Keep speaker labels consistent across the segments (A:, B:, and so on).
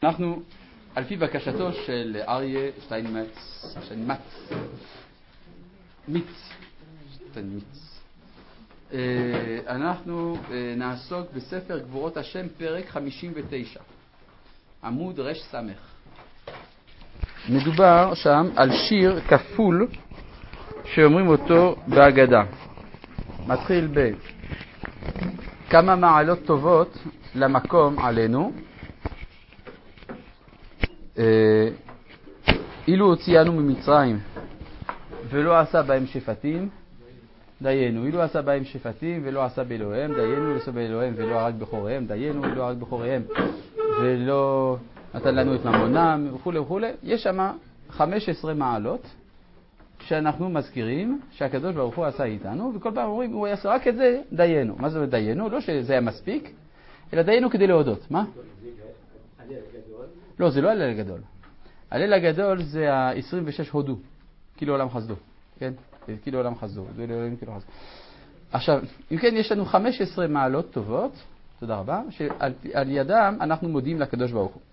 A: אנחנו, על פי בקשתו של אריה מיץ, אנחנו נעסוק בספר גבורות השם, פרק 59, עמוד רש סמך. מדובר שם על שיר כפול שאומרים אותו בהגדה. מתחיל בכמה מעלות טובות למקום עלינו, אילו הוציאנו ממצרים ולא עשה בהם שפטים, דיינו. אילו עשה בהם שפטים ולא עשה באלוהיהם, דיינו. לא עשה באלוהיהם ולא הרג בכוריהם, דיינו. ולא הרג בכוריהם ולא נתן לנו את ממונם, וכו' וכו'. יש שם 15 מעלות שאנחנו מזכירים שהקדוש ברוך הוא עשה איתנו, וכל פעם אומרים, הוא יעשה רק את זה, דיינו. מה זה אומר דיינו? לא שזה היה מספיק, אלא דיינו כדי להודות. מה? לא, זה לא הלל הגדול. הלל הגדול זה ה-26 הודו, כאילו עולם חסדו. כן? כאילו עולם חסדו. עכשיו, אם כן, יש לנו 15 מעלות טובות, תודה רבה, שעל ידם אנחנו מודים לקדוש ברוך הוא.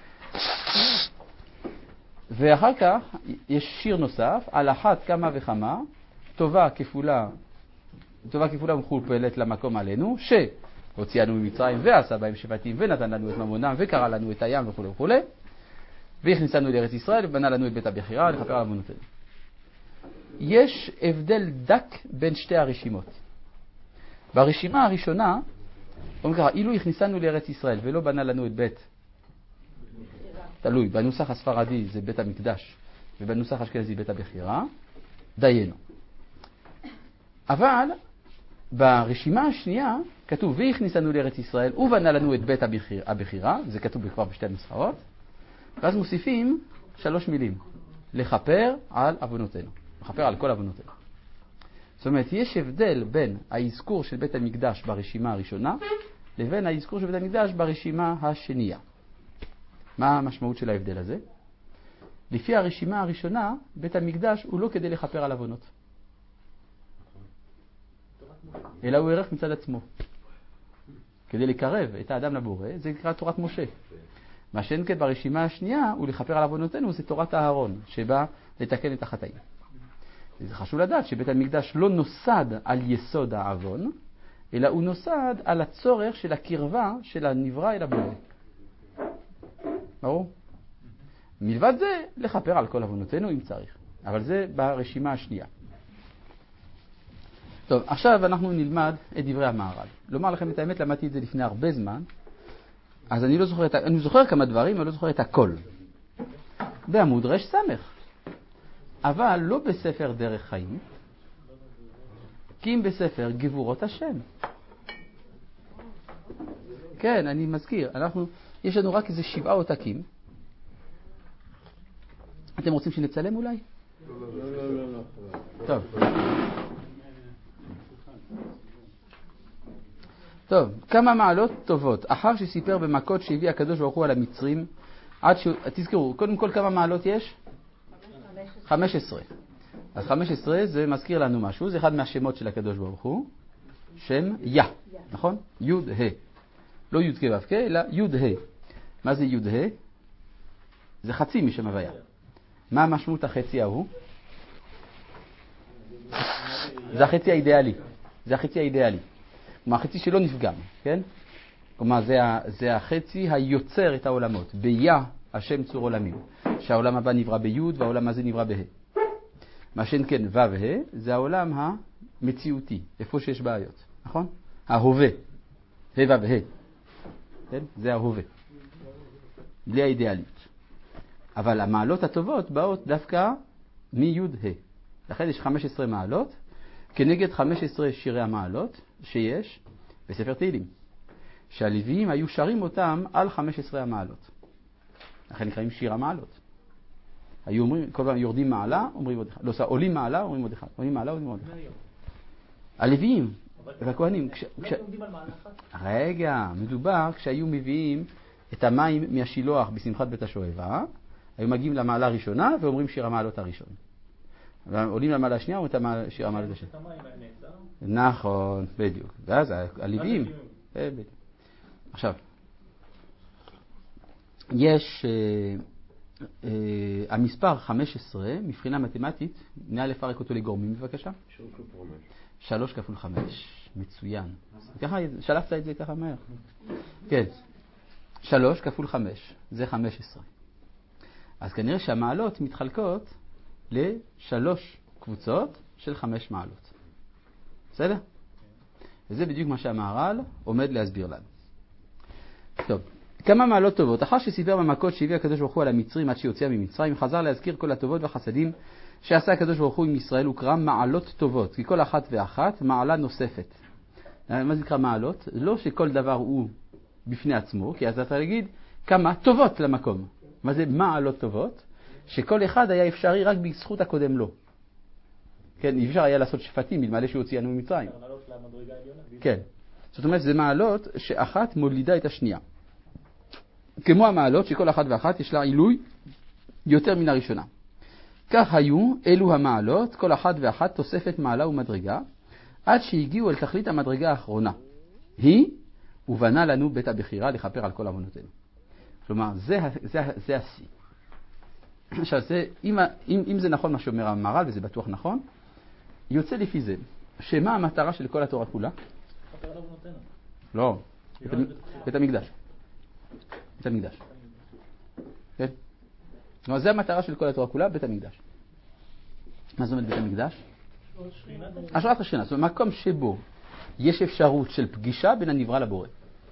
A: ואחר כך יש שיר נוסף, על אחת כמה וכמה, טובה כפולה ומכופלת למקום עלינו, שהוציאנו ממצרים ועשה בהם שפטים ונתן לנו את ממונם וקרא לנו את הים וכו' וכו', והכניסנו לארץ ישראל ובנה לנו את בית הבחירה לכפר על עוונותינו. יש הבדל דק בין שתי הרשימות. ברשימה הראשונה, אומרים ככה, אילו הכניסנו לארץ ישראל ולא בנה לנו את בית, תלוי, בנוסח הספרדי זה בית המקדש, ובנוסח אשכנזי בית הבחירה, דיינו. אבל ברשימה השנייה כתוב, והכניסנו לארץ ישראל ובנה לנו את בית הבחירה, זה כתוב כבר בשתי הנוסחאות, ואז מוסיפים 3 מילים, לכפר על עוונותינו, לכפר על כל עוונותינו. זאת אומרת, יש הבדל בין האזכור של בית המקדש ברשימה הראשונה, לבין האזכור של בית המקדש ברשימה השנייה. מה המשמעות של ההבדל הזה? לפי הרשימה הראשונה, בית המקדש הוא לא כדי לכפר על עוונות, אלא הוא ערך מצד עצמו. כדי לקרב את האדם לבורא, זה נקרא תורת משה. מה שאין כן ברשימה השנייה, הוא לכפר על עוונותינו, זה תורת האהרון, שבא לתקן את החטאים. זה חשוב לדעת שבית המקדש לא נוסד על יסוד העוון, אלא הוא נוסד על הצורך של הקרבה של הנברא אל הבורא. ברור? מלבד זה, לכפר על כל עוונותינו אם צריך. אבל זה ברשימה השנייה. טוב, עכשיו אנחנו נלמד את דברי המהר"ל. לומר לכם את האמת, למדתי את זה לפני הרבה זמן, אז אני לא זוכר אני זוכר כמה דברים, אבל לא זוכר את הכל. בעמוד רש סמך. אבל לא בספר דרך חיים, כי אם בספר גבורות השם. כן, אני מזכיר, יש לנו רק איזה 7 עותקים. אתם רוצים שנצלם אולי? לא. טוב, כמה מעלות טובות. אחר שסיפר במכות שהביא הקדוש ברוך הוא על המצרים, תזכרו, קודם כל כמה מעלות יש? 15. אז 15 זה מזכיר לנו משהו, זה אחד מהשמות של הקדוש ברוך הוא, שם יה, נכון? י' ה'. לא י' כ' ו' כ', אלא י' ה'. מה זה י' ה'? זה חצי משם הוויה. מה המשמעות החצי ההוא? זה החצי האידיאלי. כלומר, החצי שלא נפגם, כן? כלומר, זה החצי היוצר את העולמות. ביה השם צור עולמים. שהעולם הבא נברא בי' והעולם הזה נברא בה'. מה שאין כן ו' ה' זה העולם המציאותי, איפה שיש בעיות, נכון? ההווה. ה' ו' ה'. כן? זה ההווה. בלי האידיאלית. אבל המעלות הטובות באות דווקא מי' ה'. לכן יש 15 מעלות, כנגד 15 שירי המעלות שיש בספר תהילים. שהלוויים היו שרים אותם על 15 המעלות. לכן נקראים שיר המעלות. היו אומרים, כל פעם יורדים מעלה, אומרים עוד אחד. לא, עולים מעלה, אומרים עוד אחד. עולים מעלה, אומרים עוד אחד. הלוויים והכהנים. רגע, מדובר כשהיו מביאים את המים מהשילוח בשמחת בית השואבה, היו מגיעים למעלה הראשונה ואומרים שיר המעלות הראשון. עולים למעלה השנייה, אומרים את שיר המעלות השנייה. נכון, בדיוק. ואז הלוויים. עכשיו, יש המספר 15, מבחינה מתמטית, נא לפרק אותו לגורמים בבקשה. 3 כפול 5, מצוין. ככה, שלפת את זה ככה מהר. כן, 3 כפול 5, זה 15. אז כנראה שהמעלות מתחלקות ל3 קבוצות של 5 מעלות. בסדר? וזה בדיוק מה שהמהר"ל עומד להסביר לנו. טוב, כמה מעלות טובות. אחר שסיפר במכות שהביא הקדוש ברוך הוא על המצרים עד שיוצא ממצרים, חזר להזכיר כל הטובות והחסדים שעשה הקדוש ברוך הוא עם ישראל, וקרם מעלות טובות, כי כל אחת ואחת מעלה נוספת. מה זה נקרא מעלות? לא שכל דבר הוא בפני עצמו, כי אז אתה להגיד כמה טובות למקום. מה זה מעלות טובות? שכל אחד היה אפשרי רק בזכות הקודם לו. כן, אפשר היה לעשות שפטים מלמעלה שהוציאנו ממצרים. כן. זאת אומרת, זה מעלות שאחת מולידה את השנייה. כמו המעלות שכל אחת ואחת יש לה עילוי יותר מן הראשונה. כך היו אלו המעלות, כל אחת ואחת תוספת מעלה ומדרגה, עד שהגיעו אל תכלית המדרגה האחרונה. היא, ובנה לנו בית הבחירה לכפר על כל עוונותינו. כלומר, זה השיא. עכשיו, אם זה נכון מה שאומר המהר"ל, וזה בטוח נכון, יוצא לפי זה, שמה המטרה של כל התורה כולה?
B: לכפר על עוונותינו.
A: לא, בית המקדש. בית המקדש. כן? כלומר, זה המטרה של כל התורה כולה, בית המקדש. מה זאת אומרת בית המקדש? השראת השכינה. זאת אומרת, מקום שבו יש אפשרות של פגישה בין הנברא לבורא.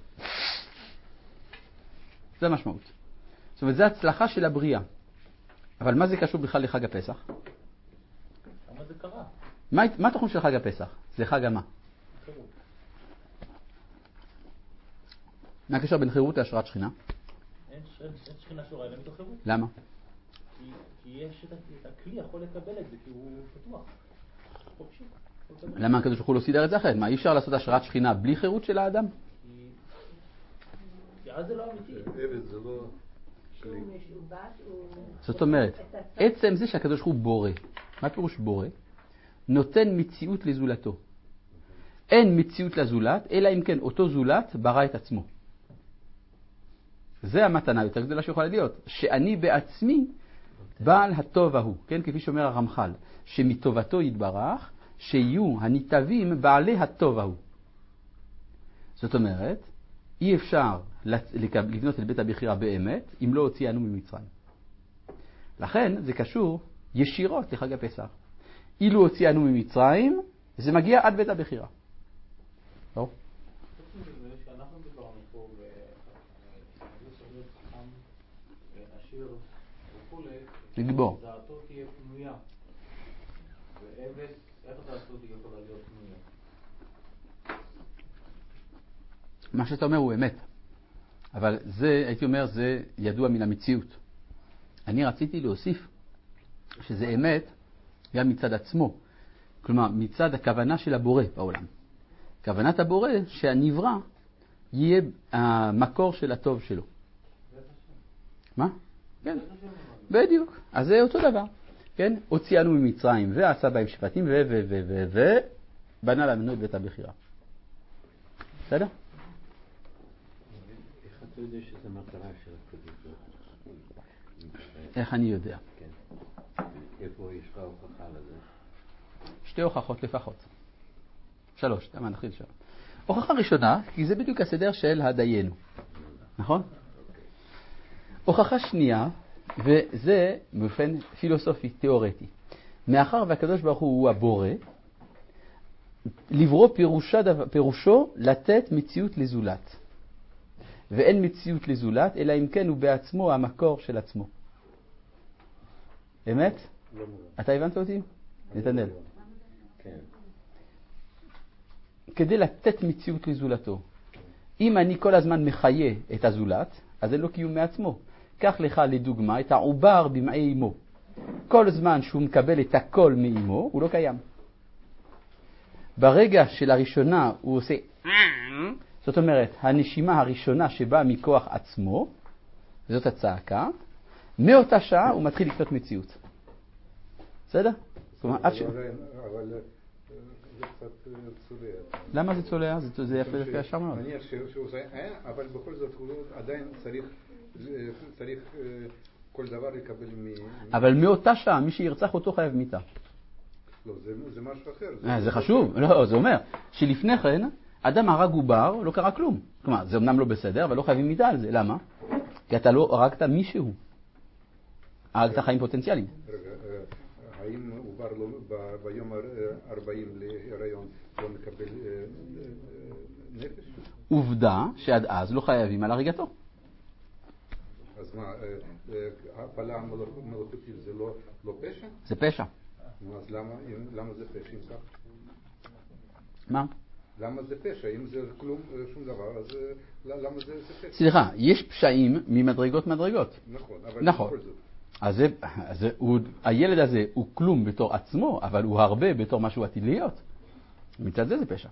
A: זה המשמעות. זאת אומרת, זה הצלחה של הבריאה. אבל מה זה קשור בכלל לחג הפסח?
B: למה זה קרה?
A: מה התוכנית של חג הפסח? זה חג המה.
B: חירות.
A: מה הקשר בין חירות להשראת שכינה?
B: אין שכינה שורה, אלא מתוך חירות.
A: למה?
B: כי יש את הכלי יכול לקבל את זה, כי הוא פתוח. חופשי.
A: למה הקדוש ברוך הוא לא סידר את זה אחרת? מה, אי אפשר לעשות השראת שכינה בלי חירות של האדם?
B: כי אז זה לא אמיתי.
C: זה לא...
A: זאת אומרת, עצם זה שהקדוש ברוך הוא בורא, מה פירוש בורא? נותן מציאות לזולתו. אין מציאות לזולת, אלא אם כן אותו זולת ברא את עצמו. זה המתנה יותר גדולה שיכולה להיות, שאני בעצמי בעל הטוב ההוא, כן? כפי שאומר הרמח"ל, שמטובתו יתברך, שיהיו הניטבים בעלי הטוב ההוא. זאת אומרת, אי אפשר לבנות את בית הבחירה באמת, אם לא הוציאנו ממצרים. לכן זה קשור ישירות לחג הפסח. אילו הוציאנו ממצרים, זה מגיע עד בית הבחירה. לא?
B: שאנחנו דיברנו פה, ואני סוגר חכם, עשיר וכולי,
A: לגבור.
B: דעתו תהיה פנויה, ועבד, איך דעתו תהיה יכולה להיות פנויה?
A: מה שאתה אומר הוא אמת, אבל זה, הייתי אומר, זה ידוע מן המציאות. אני רציתי להוסיף שזה אמת גם מצד עצמו, כלומר מצד הכוונה של הבורא בעולם. כוונת הבורא שהנברא יהיה המקור של הטוב שלו. מה? כן, בדיוק. אז זה אותו דבר. כן? הוציאנו ממצרים ועשה בהם שפטים ובנה לנו את בית הבחירה. בסדר?
C: איך אתה יודע שזה מטרה של הקדוש ברוך הוא?
A: איך אני יודע?
C: כן. איפה יש לך הוכחה לזה?
A: 2 הוכחות לפחות. 3, למה נתחיל שם. הוכחה ראשונה, כי זה בדיוק הסדר של הדיינו. נכון? הוכחה שנייה, וזה באופן פילוסופי, תיאורטי. מאחר והקדוש ברוך הוא הבורא, לברוא פירושו לתת מציאות לזולת. ואין מציאות לזולת, אלא אם כן הוא בעצמו המקור של עצמו. אמת? אתה הבנת אותי? נתנאל.
C: כן.
A: כדי לתת מציאות לזולתו. אם אני כל הזמן מחיה את הזולת, אז אין לו קיום מעצמו. קח לך לדוגמה את העובר במעי אמו. כל זמן שהוא מקבל את הכל מאמו, הוא לא קיים. ברגע שלראשונה הוא עושה, זאת אומרת, הנשימה הראשונה שבאה מכוח עצמו, זאת הצעקה, מאותה שעה הוא מתחיל לקנות מציאות. בסדר?
C: אבל זה קצת צולע.
A: למה זה צולע? זה יפה ישר מאוד.
C: נניח שהוא עושה, אבל בכל זאת הוא עדיין צריך
D: צריך כל דבר לקבל
A: אבל מאותה שעה, מי שירצח אותו חייב מיתה.
D: לא, זה משהו אחר.
A: זה חשוב. לא, זה אומר שלפני כן, אדם הרג עובר, לא קרה כלום. כלומר, זה אמנם לא בסדר, אבל לא חייבים מיתה על זה. למה? כי אתה לא הרגת מישהו. הרגת חיים פוטנציאליים.
D: רגע, האם עובר ביום 40 להיריון לא מקבל נפש?
A: עובדה שעד אז לא חייבים על הריגתו.
D: אז מה, הפלה מלאכותית זה לא פשע?
A: זה פשע.
D: אז למה זה פשע אם כך?
A: מה?
D: למה זה פשע? אם זה כלום, שום דבר, אז למה זה פשע?
A: סליחה, יש פשעים ממדרגות מדרגות.
D: נכון, אבל
A: נכון.
D: בכל זאת.
A: אז הילד הזה הוא כלום בתור עצמו, אבל הוא הרבה בתור מה שהוא עתיד להיות. מצד זה פשע.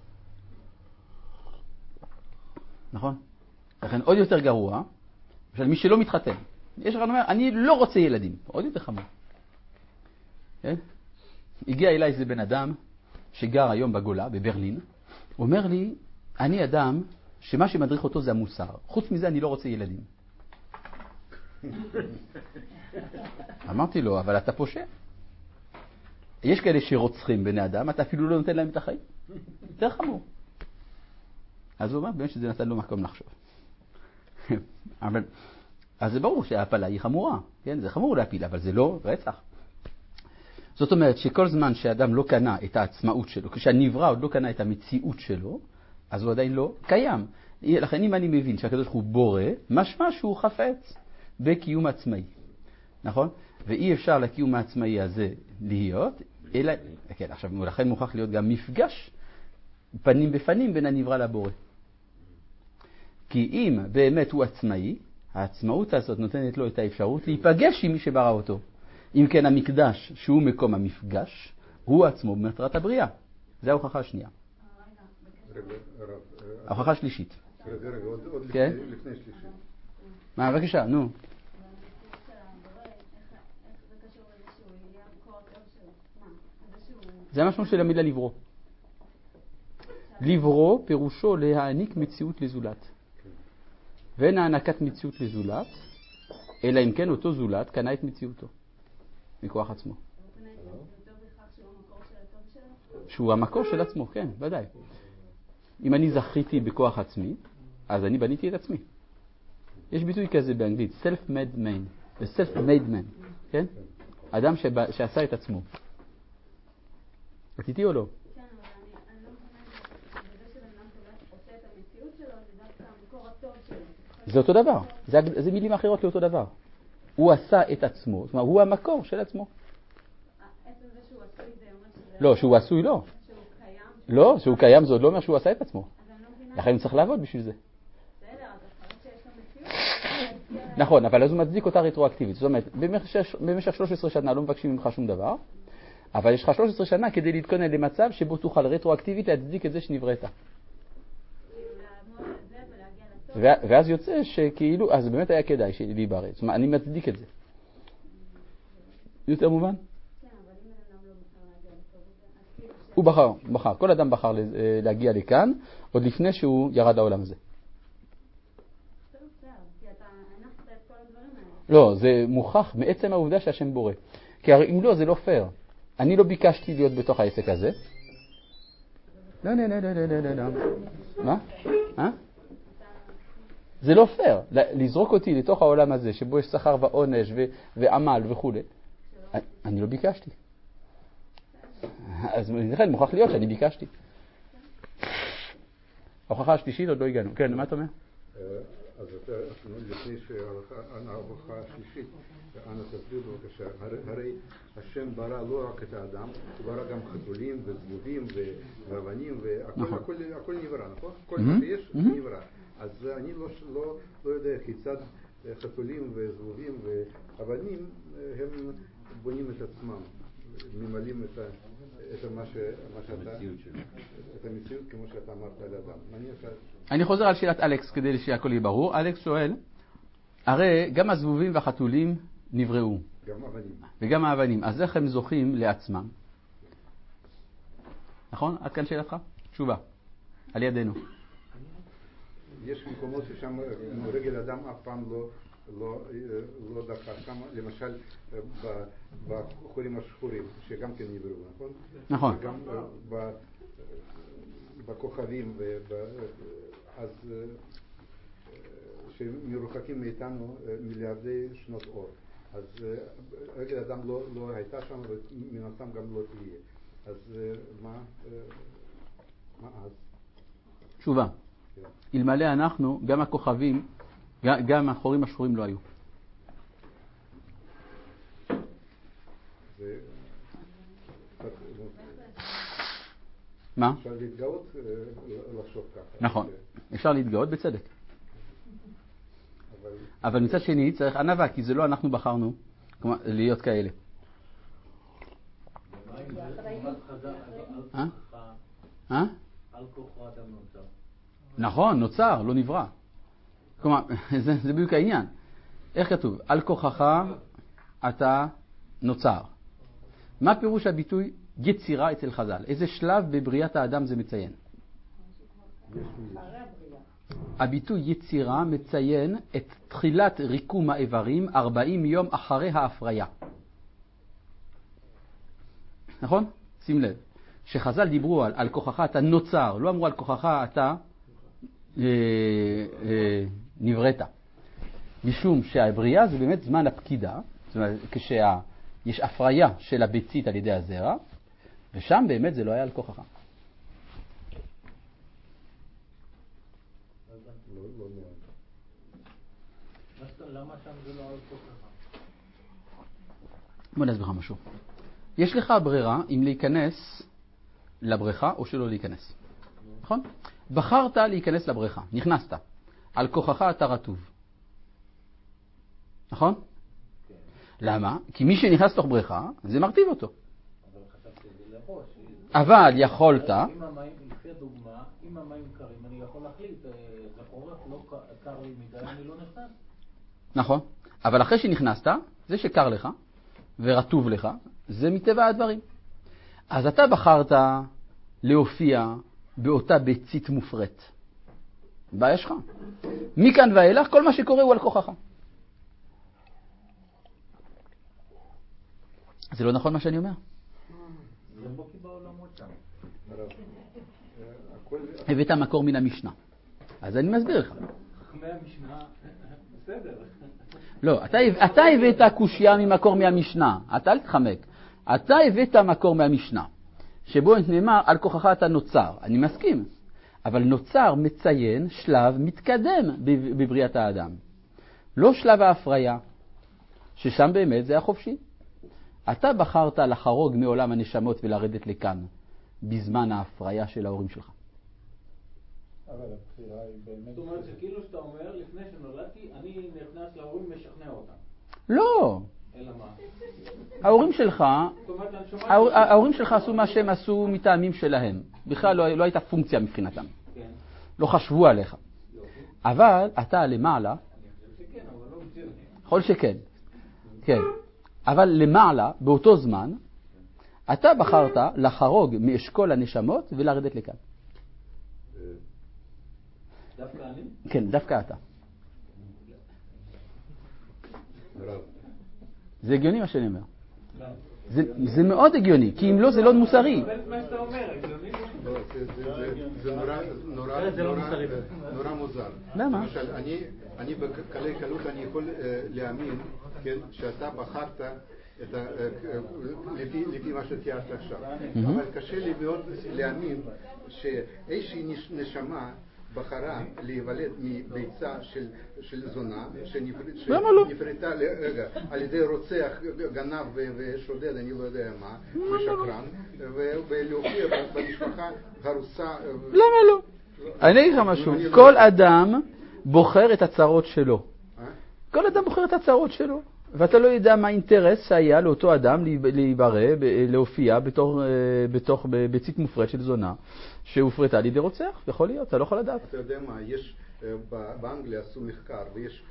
A: נכון? לכן עוד יותר גרוע, של מי שלא מתחתן. יש אחד אומר, אני לא רוצה ילדים. עוד יותר חמור. כן? הגיע אליי איזה בן אדם שגר היום בגולה, בברלין. הוא אומר לי, אני אדם שמה שמדריך אותו זה המוסר. חוץ מזה אני לא רוצה ילדים. אמרתי לו, אבל אתה פושע. יש כאלה שרוצחים בני אדם, אתה אפילו לא נותן להם את החיים. יותר חמור. אז הוא אומר, באמת שזה נתן לו מקום לחשוב. אבל, אז זה ברור שההפלה היא חמורה. כן? זה חמור להפיל, אבל זה לא רצח. זאת אומרת שכל זמן שאדם לא קנה את העצמאות שלו, כשהנברא עוד לא קנה את המציאות שלו, אז הוא עדיין לא קיים. לכן אם אני מבין שהקדוש ברוך הוא בורא, משמע שהוא חפץ בקיום עצמאי. נכון? ואי אפשר לקיום העצמאי הזה להיות, אלא, כן, עכשיו, לכן מוכרח להיות גם מפגש פנים בפנים בין הנברא לבורא. כי אם באמת הוא עצמאי, העצמאות הזאת נותנת לו את האפשרות להיפגש עם מי שברא אותו. אם כן, המקדש, שהוא מקום המפגש, הוא עצמו במטרת הבריאה. זה ההוכחה השנייה. ההוכחה השלישית.
D: רגע, עוד לפני שלישית.
A: מה, בבקשה, נו. זה המשמעות של המילה לברוא. לברוא פירושו להעניק מציאות לזולת. ואין הענקת מציאות לזולת, אלא אם כן אותו זולת קנה את מציאותו. מכוח עצמו. שהוא המקור של עצמו, כן, ודאי. אם אני זכיתי בכוח עצמי, אז אני בניתי את עצמי. יש ביטוי כזה באנגלית, self-made man, self-made man, כן? אדם שעשה את עצמו. את איתי או לא?
E: כן, אבל אני לא מבינה בזה שבן אדם עושה את המציאות שלו, זה דווקא המקור הטוב שלו.
A: זה אותו דבר, זה מילים אחרות לאותו דבר. הוא עשה את עצמו, זאת אומרת, הוא המקור של עצמו.
E: עצם זה שהוא עשוי זה אומר שזה...
A: לא, שהוא עשוי לא.
E: שהוא קיים?
A: לא, שהוא קיים זה עוד לא אומר שהוא עשה את עצמו.
E: אז אני לא מבינה...
A: לכן הוא צריך לעבוד בשביל זה.
E: בסדר, אז אחרי שיש לו מציאות...
A: נכון, אבל אז הוא מצדיק אותה רטרואקטיבית. זאת אומרת, במשך 13 שנה לא מבקשים ממך שום דבר, אבל יש לך 13 שנה כדי להתכונן למצב שבו תוכל רטרואקטיבית להצדיק את זה שנבראת. ואז יוצא שכאילו, אז באמת היה כדאי להיברא. זאת אומרת, אני מצדיק את זה. יותר מובן?
E: כן, אבל אם אדם לא בחר להגיע לטוב,
A: הוא בחר. כל אדם בחר להגיע לכאן, עוד לפני שהוא ירד לעולם הזה.
E: כי אתה הנחת את כל הדברים האלה.
A: לא, זה מוכח מעצם העובדה שהשם בורא. כי הרי אם לא, זה לא פייר. אני לא ביקשתי להיות בתוך העסק הזה. לא. מה? זה לא פייר. לזרוק אותי לתוך העולם הזה, שבו יש שכר ועונש ועמל וכו'. אני לא ביקשתי. אז לכן מוכרח להיות שאני ביקשתי. ההוכחה השלישית עוד לא הגענו. כן, מה אתה אומר?
D: אז לפני שההוכחה השלישית, אנא תסביר בבקשה, הרי השם ברא לא רק את האדם, הוא ברא גם חתולים וזבובים ואבנים והכל נברא, נכון? כל מה שיש נברא. אז אני לא יודע כיצד חתולים וזבובים ואבנים הם בונים את עצמם, ממלאים את המציאות כמו שאתה אמרת על אדם.
A: אני חוזר על שאלת אלכס כדי שהכל יהיה ברור. אלכס שואל, הרי גם הזבובים והחתולים נבראו.
D: גם אבנים.
A: וגם האבנים. אז איך הם זוכים לעצמם? נכון? עד כאן שאלתך? תשובה. על ידינו.
D: יש מקומות ששם רגל אדם אף פעם לא דקה כמה, למשל בחורים השחורים, שגם כן נבראו, נכון?
A: נכון.
D: גם בכוכבים, אז שמרוחקים מאיתנו מיליארדי שנות אור. אז רגל אדם לא הייתה שם ומן הסתם גם לא תהיה. אז מה אז?
A: תשובה. אלמלא אנחנו, גם הכוכבים, גם החורים השחורים לא היו. מה?
D: אפשר להתגאות לחשוב ככה.
A: נכון, אפשר להתגאות בצדק. אבל מצד שני צריך ענווה, כי זה לא אנחנו בחרנו להיות כאלה.
C: על כוחו אדם נוצר.
A: נכון, נוצר, לא נברא. כלומר, זה בדיוק העניין. איך כתוב? על כוחך אתה נוצר. מה פירוש הביטוי יצירה אצל חז"ל? איזה שלב בבריאת האדם זה מציין? הביטוי יצירה מציין את תחילת ריקום האיברים 40 יום אחרי ההפריה. נכון? שים לב. שחז"ל דיברו על כוחך אתה נוצר, לא אמרו על כוחך אתה נבראת. משום שהבריאה זה באמת זמן הפקידה, זאת אומרת, כשיש הפריה של הביצית על ידי הזרע, ושם באמת זה לא היה על כוחך.
B: למה שם זה לא על כוחך?
A: בוא נסביר לך משהו. יש לך ברירה אם להיכנס לבריכה או שלא להיכנס. נכון? בחרת להיכנס לבריכה, נכנסת. על כוחך אתה רטוב. נכון? למה? כי מי שנכנס לתוך בריכה, זה מרטיב אותו.
B: אבל חשבתי את זה לראש.
A: אבל יכולת...
B: אם המים, לפי הדוגמה, אם המים קרים, אני יכול להחליט, זה חורף, לא קר לי מדי, אני לא נכנס.
A: נכון. אבל אחרי שנכנסת, זה שקר לך ורטוב לך, זה מטבע הדברים. אז אתה בחרת להופיע באותה ביצית מופרט. בעיה שלך. מכאן ואילך, כל מה שקורה הוא על כוחך. זה לא נכון מה שאני אומר?
B: זה בוקי בעולמות שם.
A: הבאת מקור מן המשנה. אז אני מסביר לך.
B: מהמשנה, בסדר.
A: לא, אתה הבאת קושיה ממקור מהמשנה. אתה אל תחמק. אתה הבאת מקור מהמשנה. שבו נאמר על כוחך אתה נוצר. אני מסכים. אבל נוצר מציין שלב מתקדם בבריאת האדם. לא שלב ההפריה, ששם באמת זה החופשי. אתה בחרת לחרוג מעולם הנשמות ולרדת לכאן, בזמן ההפריה של ההורים שלך.
B: אבל הבחירה היא באמת... זאת אומרת שכאילו שאתה אומר, לפני שנולדתי, אני נכנס להורים ומשכנע אותם.
A: לא.
B: אלא מה?
A: ההורים שלך עשו מה שהם עשו מטעמים שלהם. בכלל לא הייתה פונקציה מבחינתם.
B: כן.
A: לא חשבו עליך. אבל אתה למעלה...
B: אני חושב שכן, אבל לא מצוין.
A: יכול שכן. כן. אבל למעלה, באותו זמן, אתה בחרת לחרוג מאשכול הנשמות ולרדת לכאן.
B: דווקא אני?
A: כן, דווקא אתה. זה הגיוני מה שאני אומר. זה מאוד הגיוני, כי אם לא זה לא מוסרי.
B: מה שאתה אומר, הגיוני?
D: זה נורא מוזר.
A: למה?
D: למשל, אני בקלי קלות אני יכול להאמין שאתה בחרת לפי מה שתיארת עכשיו. אבל קשה לי מאוד להאמין שאיזושהי נשמה בחרה להיוולד מביצה של זונה שנפרטה על ידי רוצח, גנב ושודד, אני לא יודע מה, ושקרן, ולהופיע במשפחה הרוסה.
A: למה לא? אני אגיד לך משהו, כל אדם בוחר את הצרות שלו. כל אדם בוחר את הצרות שלו. ואתה לא יודע מה האינטרס שהיה לאותו אדם להיברא, להופיע בתוך ביצית מופרט של זונה שהופרטה על ידי רוצח. יכול להיות, אתה לא יכול לדעת.
D: אתה יודע מה, יש באנגליה עשו מחקר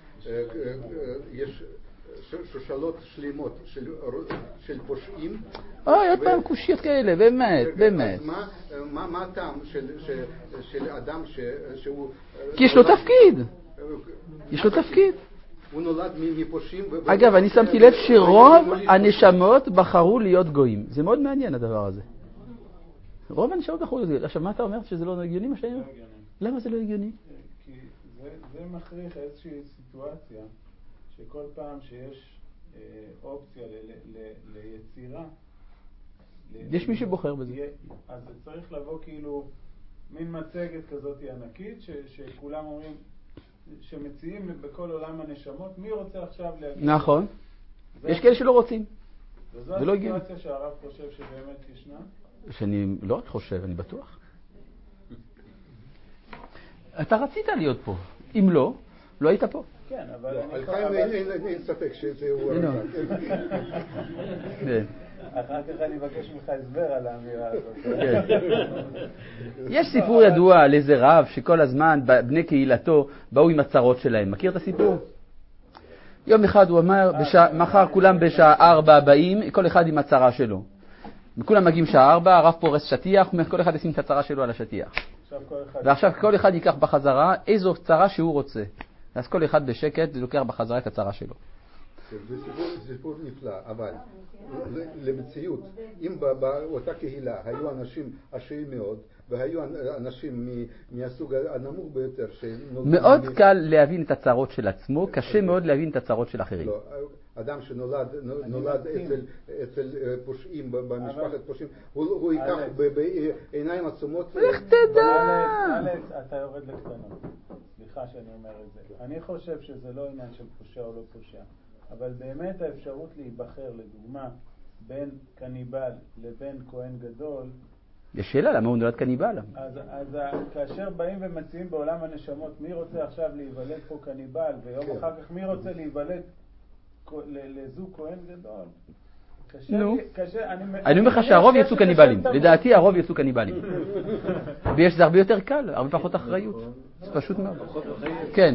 D: ויש שושלות שלמות של פושעים.
A: עוד פעם קושיות כאלה, באמת, באמת.
D: מה הטעם של אדם שהוא...
A: כי יש לו תפקיד. יש לו תפקיד.
D: הוא נולד מפושעים.
A: אגב, אני שמתי לב שרוב הנשמות בחרו להיות גויים. זה מאוד מעניין הדבר הזה. רוב הנשמות בחרו להיות גויים. עכשיו, מה אתה אומר? שזה לא הגיוני מה שאני אומר? למה זה לא הגיוני?
B: כי זה מכריח איזושהי סיטואציה שכל פעם שיש אופציה ליצירה,
A: יש מי שבוחר בזה.
B: אז זה צריך לבוא כאילו מין מצגת כזאת ענקית שכולם אומרים, שמציעים בכל עולם הנשמות, מי רוצה עכשיו להגיד?
A: נכון. יש כאלה שלא רוצים.
B: וזו הסיטואציה שהרב חושב שבאמת ישנה?
A: שאני לא רק חושב, אני בטוח. אתה רצית להיות פה. אם לא, לא היית פה.
B: כן, אבל...
D: על חיים אין ספק שזה הוא הרצה.
B: אחר כך אני מבקש ממך הסבר על האמירה הזאת.
A: יש סיפור ידוע על איזה רב שכל הזמן בני קהילתו באו עם הצרות שלהם. מכיר את הסיפור? יום אחד הוא אמר, מחר כולם בשעה 4 באים, כל אחד עם הצרה שלו. וכולם מגיעים שעה 4, הרב פורס שטיח, כל אחד ישים את הצרה שלו על השטיח. ועכשיו כל אחד ייקח בחזרה איזו צרה שהוא רוצה. אז כל אחד בשקט לוקח בחזרה את הצרה שלו.
D: זה סיפור נפלא, אבל למציאות, אם באותה קהילה היו אנשים עשירים מאוד, והיו אנשים מהסוג הנמוך ביותר
A: מאוד קל להבין את הצרות של עצמו, קשה מאוד להבין את הצרות של אחרים.
D: לא, אדם שנולד אצל פושעים, במשפחת פושעים, הוא ייקח בעיניים עצומות.
A: איך תדע?
B: אלכס, אתה יורד לקטנות. סליחה שאני אומר את זה. אני חושב שזה לא עניין של פושע או לא פושע. אבל באמת האפשרות להיבחר, לדוגמה, בין קניבל לבין כהן גדול...
A: יש שאלה, למה הוא נולד קניבל?
B: אז כאשר באים ומציעים בעולם הנשמות, מי רוצה עכשיו להיוולד פה קניבל, ויום אחר כך מי רוצה להיוולד לזוג כהן גדול? קשה,
A: אני אומר לך שהרוב יצאו קניבלים. לדעתי הרוב יצאו קניבלים. ויש זה הרבה יותר קל, הרבה פחות אחריות. זה פשוט מאוד. כן.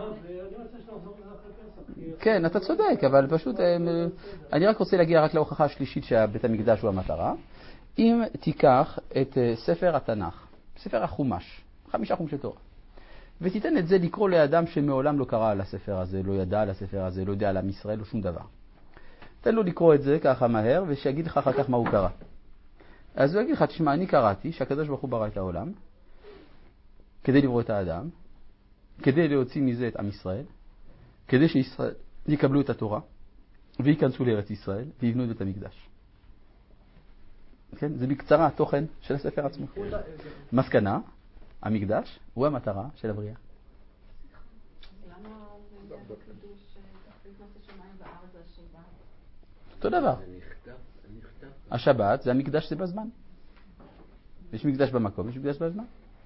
A: כן, אתה צודק, אבל פשוט, אני רק רוצה להגיע רק להוכחה השלישית שבית המקדש הוא המטרה. אם תיקח את ספר התנ"ך, ספר החומש, 5 חומשי תורה, ותיתן את זה לקרוא לאדם שמעולם לא קרא על הספר הזה, לא ידע על הספר הזה, לא יודע על עם ישראל, לא שום דבר. תן לו לקרוא את זה ככה מהר, ושיגיד לך אחר כך מה הוא קרא. אז הוא יגיד לך, תשמע, אני קראתי שהקדוש ברוך הוא ברא את העולם, כדי לברוא את האדם, כדי להוציא מזה את עם ישראל, כדי שישראל יקבלו את התורה, וייכנסו לארץ ישראל, ויבנו את בית המקדש. כן? זה בקצרה התוכן של הספר עצמו. מסקנה, המקדש הוא המטרה של הבריאה.
E: למה בקדוש תכלית נושא שמיים וארץ זה השבת?
A: אותו דבר. השבת זה המקדש, זה בזמן. יש מקדש במקום, יש מקדש בזמן.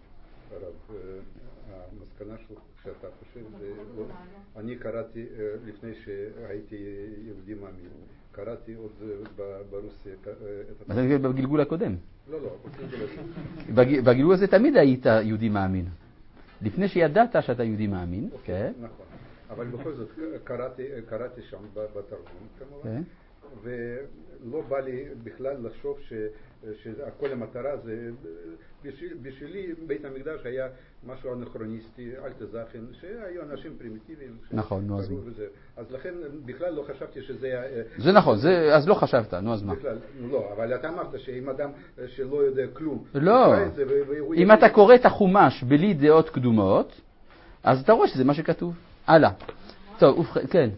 D: המסקנה שלך שאתה חושב, אני קראתי לפני שהייתי יהודי מאמין, קראתי עוד ברוסיה.
A: בגלגול הקודם.
D: לא,
A: בגלגול הזה תמיד היית יהודי מאמין. לפני שידעת שאתה יהודי מאמין.
D: נכון. אבל בכל זאת קראתי שם בתרגום כמובן. ולא בא לי בכלל לחשוב שכל המטרה זה, בשבילי בית המקדש היה משהו אנכרוניסטי, אל תזכן, שהיו אנשים פרימיטיביים.
A: נכון, נו אז מה.
D: אז לכן בכלל לא חשבתי שזה...
A: זה נכון, אז לא חשבת, נו אז מה.
D: בכלל, לא, אבל אתה אמרת שאם אדם שלא יודע כלום...
A: לא, אם אתה קורא את החומש בלי דעות קדומות, אז אתה רואה שזה מה שכתוב. הלאה. טוב, כן.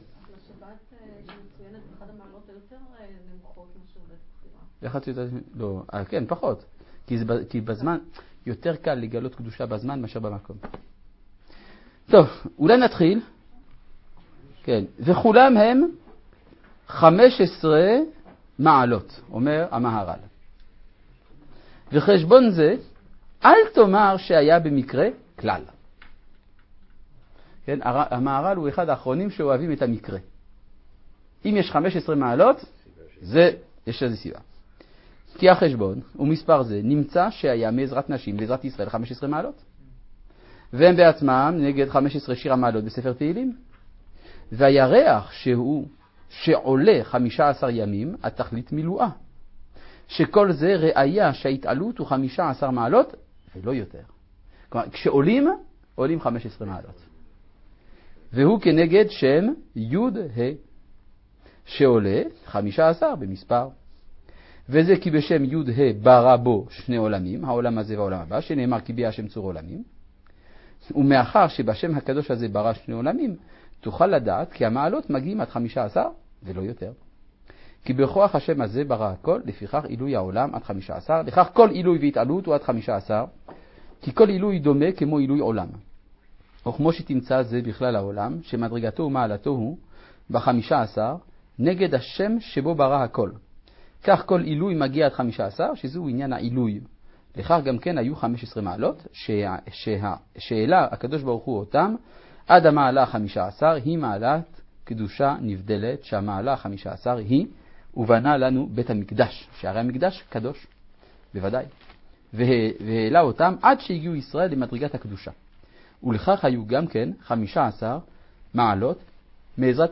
A: לא, כן, פחות. כי בזמן, יותר קל לגלות קדושה בזמן מאשר במקום. טוב, אולי נתחיל. כן, וכולם הם 15 מעלות, אומר המהר"ל. וחשבון זה, אל תאמר שהיה במקרה כלל. כן, המהר"ל הוא אחד האחרונים שאוהבים את המקרה. אם יש 15 מעלות, יש איזו סיבה. כי החשבון ומספר זה נמצא שהיה מעזרת נשים לעזרת ישראל 15 מעלות. והם בעצמם נגד 15 שיר המעלות בספר תהילים. והירח שעולה 15 ימים, התכלית מילואה. שכל זה ראיה שההתעלות הוא 15 מעלות ולא יותר. כלומר, כשעולים, עולים 15 מעלות. והוא כנגד שם י' שעולה 15 במספר. וזה כי בשם י' ברא בו שני עולמים, העולם הזה והעולם הבא, שנאמר כי ביה השם צור עולמים. ומאחר שבשם הקדוש הזה ברא שני עולמים, תוכל לדעת כי המעלות מגיעים עד 15 ולא יותר. כי בכוח השם הזה ברא הכל, לפיכך עילוי העולם עד 15, לכך כל עילוי והתעלות הוא עד 15, כי כל עילוי דומה כמו עילוי עולם. או כמו שתמצא זה בכלל העולם, שמדרגתו ומעלתו הוא ב15 נגד השם שבו ברא הכל. כך כל עילוי מגיע עד 15, שזהו עניין העילוי. לכך גם כן היו 15 מעלות, שהעלה הקדוש ברוך הוא אותם, עד המעלה 15 היא מעלת קדושה נבדלת, שהמעלה 15 היא, ובנה לנו בית המקדש, שהרי המקדש קדוש, בוודאי. והעלה אותם עד שהגיעו ישראל למדרגת הקדושה. ולכך היו גם כן 15 מעלות מעזרת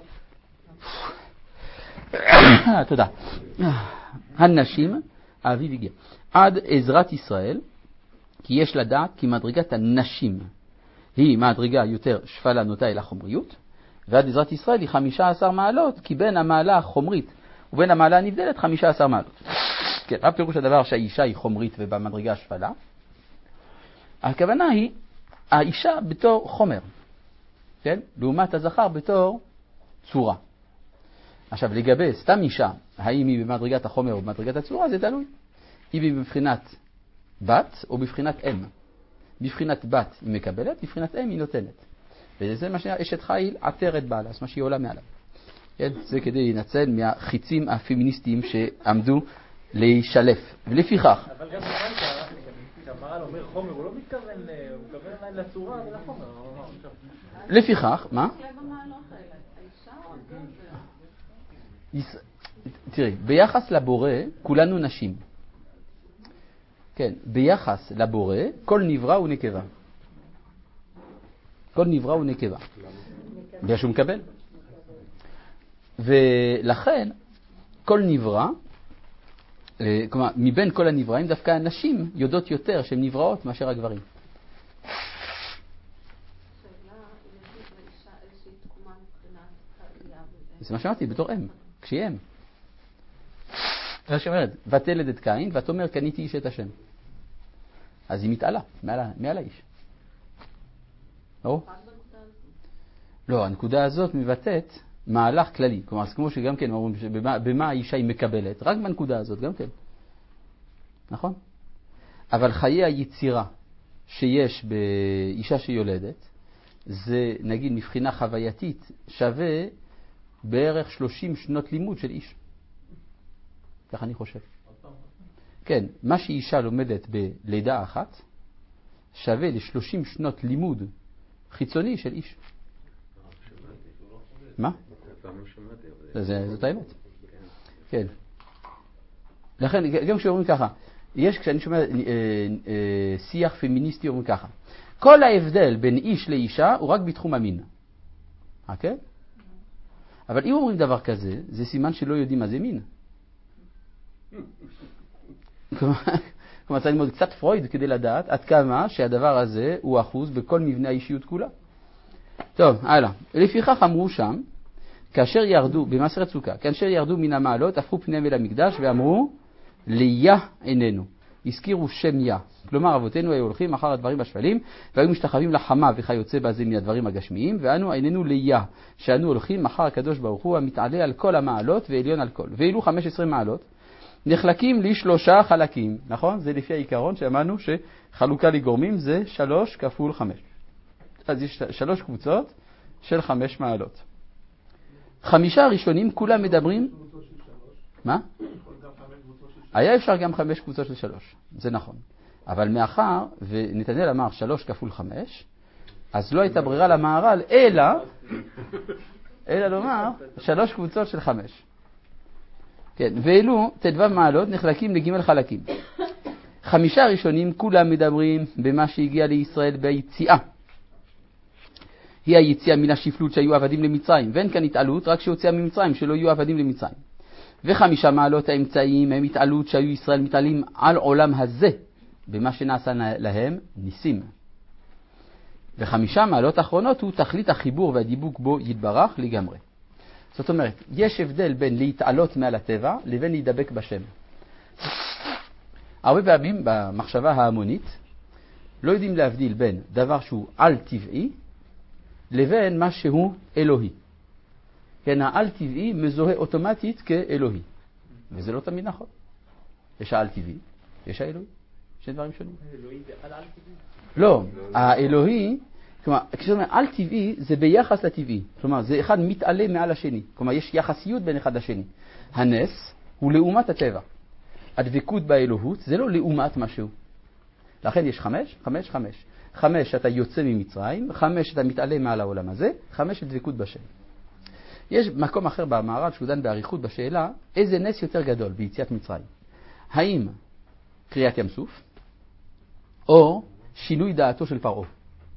A: תודה. הנשים, האביב הגיע, עד עזרת ישראל, כי יש לדעת כי מדרגת הנשים היא מדרגה יותר שפלה נוטה אל החומריות, ועד עזרת ישראל היא 15 מעלות, כי בין המעלה החומרית ובין המעלה הנבדלת 15 מעלות. כן, רק פירוש הדבר שהאישה היא חומרית ובמדרגה השפלה. הכוונה היא, האישה בתור חומר, כן? לעומת הזכר בתור צורה. עכשיו, לגבי סתם אישה, האם היא במדרגת החומר או במדרגת הצורה, זה תלוי. אם היא בבחינת בת או בבחינת אם. בבחינת בת היא מקבלת, בבחינת אם היא נותנת. וזה מה שאשת חיל עטרת בעלה, זה מה שהיא עולה מעלה. כן? זה כדי לנצל מהחיצים הפמיניסטיים שעמדו להישלף. ולפיכך...
F: אבל גם כשהמהר"ל אומר חומר, הוא לא מתכוון, הוא מתכוון לצורה ולחומר.
A: לפיכך, מה? תראי, ביחס לבורא כולנו נשים. כן, ביחס לבורא כל נברא הוא נקבה. כל נברא הוא נקבה. בגלל שהוא מקבל. ולכן כל נברא, כלומר, מבין כל הנבראים דווקא הנשים יודעות יותר שהן נבראות מאשר הגברים. זה מה שאמרתי, בתור אם, כשהיא אם. מה שאומרת, ותלד את קין, ואת אומר, קניתי איש את השם. אז היא מתעלה, מעל האיש. לא, הנקודה הזאת מבטאת מהלך כללי. כלומר, כמו שגם כן אומרים, במה האישה היא מקבלת, רק בנקודה הזאת גם כן. נכון? אבל חיי היצירה שיש באישה שיולדת, זה נגיד מבחינה חווייתית שווה בערך 30 שנות לימוד של איש. כך אני חושב. כן, מה שאישה לומדת בלידה אחת, שווה ל30 שנות לימוד חיצוני של איש. מה? זאת האמת. כן. לכן, גם כשאומרים ככה, כשאני שומע שיח פמיניסטי אומרים ככה, כל ההבדל בין איש לאישה הוא רק בתחום המין. כן? אבל אם אומרים דבר כזה, זה סימן שלא יודעים מה זה מין. כלומר, צריך ללמוד קצת פרויד כדי לדעת עד כמה שהדבר הזה הוא אחוז בכל מבנה האישיות כולה. טוב, הלאה. לפיכך אמרו שם, כאשר ירדו, במסכת סוכה, כאשר ירדו מן המעלות, הפכו פניהם אל המקדש ואמרו, ליה עינינו. הזכירו שם יה. כלומר, אבותינו היו הולכים אחר הדברים השפלים, והיו משתחווים לחמה וכיוצא בזה מן הדברים הגשמיים, ואנו עינינו ליה, שאנו הולכים אחר הקדוש ברוך הוא, המתעלה על כל המעלות ועליון על כל. ואילו 15 מעלות, נחלקים ל3 חלקים, נכון? זה לפי העיקרון שאמרנו שחלוקה לגורמים זה 3 כפול 5. אז יש 3 קבוצות של 5 מעלות. 5 הראשונים כולם מדברים... מה? היה אפשר גם 5 קבוצות של 3, זה נכון. אבל מאחר ונתנאל אמר 3 כפול 5, אז לא הייתה ברירה למהר"ל, אלא לומר 3 קבוצות של 5. כן, ואלו ט"ו מעלות נחלקים לג' חלקים. 5 הראשונים כולם מדברים במה שהגיע לישראל ביציאה. היא היציאה מן השפלות שהיו עבדים למצרים, ואין כאן התעלות, רק שהוציאה ממצרים שלא יהיו עבדים למצרים. ו5 מעלות האמצעיים הם התעלות שהיו ישראל מתעלים על עולם הזה, במה שנעשה להם ניסים. ו5 מעלות האחרונות הוא תכלית החיבור והדיבוק בו יתברך לגמרי. זאת אומרת, יש הבדל בין להתעלות מעל הטבע לבין להידבק בשם. הרבה פעמים במחשבה ההמונית לא יודעים להבדיל בין דבר שהוא על טבעי לבין מה שהוא אלוהי. כן, העל טבעי מזוהה אוטומטית כאלוהי, וזה לא תמיד נכון. יש העל טבעי, יש האלוהי, שני דברים שונים.
F: אלוהי זה על טבעי?
A: לא, האלוהי, כלומר, כשאומר על טבעי זה ביחס לטבעי. כלומר, זה אחד מתעלה מעל השני. כלומר, יש יחסיות בין אחד לשני. הנס הוא לעומת הטבע. הדבקות באלוהות זה לא לעומת משהו. לכן יש 5, 5, 5. 5 שאתה יוצא ממצרים, 5 שאתה מתעלה מעל העולם הזה, 5 של דבקות בשם. יש מקום אחר במערב שהוא דן באריכות בשאלה, איזה נס יותר גדול ביציאת מצרים? האם קריאת ים סוף, או שינוי דעתו של פרעה?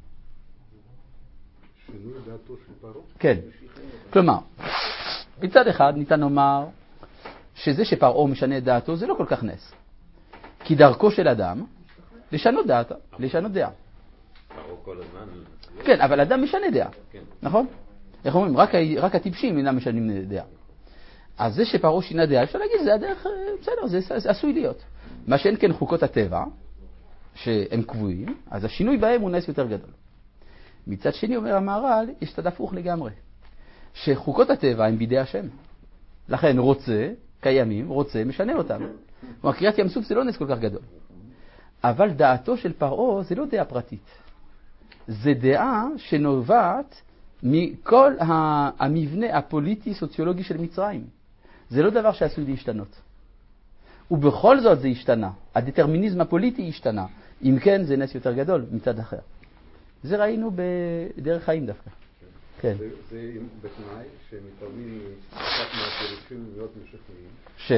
D: שינוי דעתו של פרעה?
A: כן. כלומר, מצד אחד ניתן לומר שזה שפרעה משנה את דעתו זה לא כל כך נס. כי דרכו של אדם לשנות דעתה, לשנות דעה.
C: פרעה כל הזמן.
A: כן, אבל אדם משנה דעה.
C: כן.
A: נכון? איך אומרים? רק הטיפשים אינם משנים דעה. אז זה שפרעה שינה דעה, אפשר להגיד, זה הדרך, בסדר, זה עשוי להיות. מה שאין כן חוקות הטבע, שהם קבועים, אז השינוי בהם הוא נס יותר גדול. מצד שני, אומר המהר"ל, יש צד הפוך לגמרי. שחוקות הטבע הם בידי השם. לכן רוצה, קיימים, רוצה, משנה אותם. כלומר, קריאת ים סוף זה לא נס כל כך גדול. אבל דעתו של פרעה זה לא דעה פרטית. זה דעה שנובעת מכל המבנה הפוליטי-סוציולוגי של מצרים. זה לא דבר שעשוי להשתנות. ובכל זאת זה השתנה. הדטרמיניזם הפוליטי השתנה. אם כן, זה נס יותר גדול מצד אחר. זה ראינו בדרך חיים דווקא. כן.
D: זה בתנאי שמתעלמים אחת מהפירושים להיות משכנעים.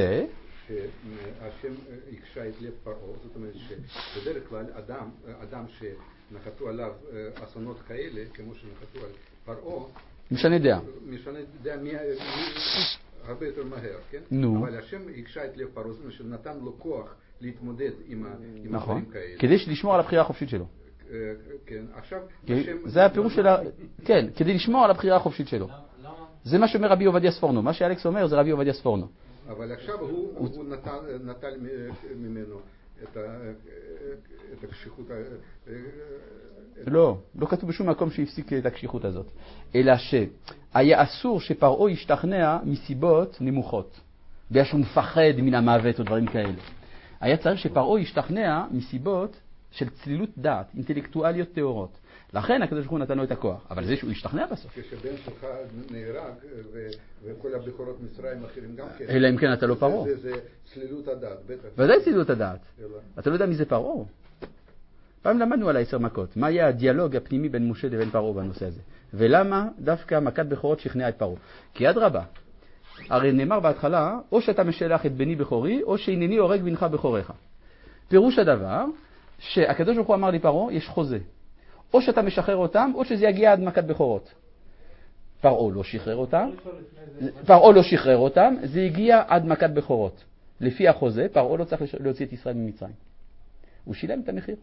D: שהשם הקשה את לב פרעה, זאת אומרת שבדרך כלל אדם שנחתו עליו אסונות כאלה, כמו שנחתו על פרעה,
A: משנה דעה.
D: משנה דעה הרבה יותר מהר, כן?
A: נו.
D: אבל השם הקשה את לב פרעה, זאת אומרת שנתן לו כוח להתמודד עם
A: נכון.
D: דברים כאלה.
A: כדי לשמור על הבחירה החופשית שלו.
D: כן, עכשיו
A: זה הפירוש של כן, כדי לשמור על הבחירה החופשית שלו. זה מה שאומר רבי עובדיה ספורנו. מה שאלכס אומר זה רבי עובדיה ספורנו.
D: אבל עכשיו הוא נטל ממנו את הקשיחות.
A: לא כתוב בשום מקום שהפסיק את הקשיחות הזאת. אלא שהיה אסור שפרעה ישתכנע מסיבות נמוכות. בגלל שהוא מפחד מן המוות או דברים כאלה. היה צריך שפרעה ישתכנע מסיבות של צלילות דעת, אינטלקטואליות טהורות. לכן הקדוש ברוך הוא נתן לו את הכוח, אבל זה שהוא ישתכנע בסוף.
D: כשבן שלך נהרג וכל הבכורות מצרים אחרים גם כן.
A: אלא אם כן אתה לא פרעה.
D: זה צלילות הדעת, בטח.
A: ודאי צלילות הדעת. אתה לא יודע מי זה פרעה. פעם למדנו על 10 מכות. מה היה הדיאלוג הפנימי בין משה לבין פרעה בנושא הזה? ולמה דווקא מכת בכורות שכנעה את פרעה? כי אדרבה. הרי נאמר בהתחלה, או שאתה משלח את בני בכורי, או שהנני הורג בנך בכוריך. פירוש הדבר, שהקדוש ברוך הוא אמר לפרעה, יש חוזה. או שאתה משחרר אותם, או שזה יגיע עד מכת בכורות. פרעה לא שחרר אותם, זה הגיע עד מכת בכורות. לפי החוזה, פרעה לא צריך להוציא את ישראל ממצרים. הוא שילם את המחיר.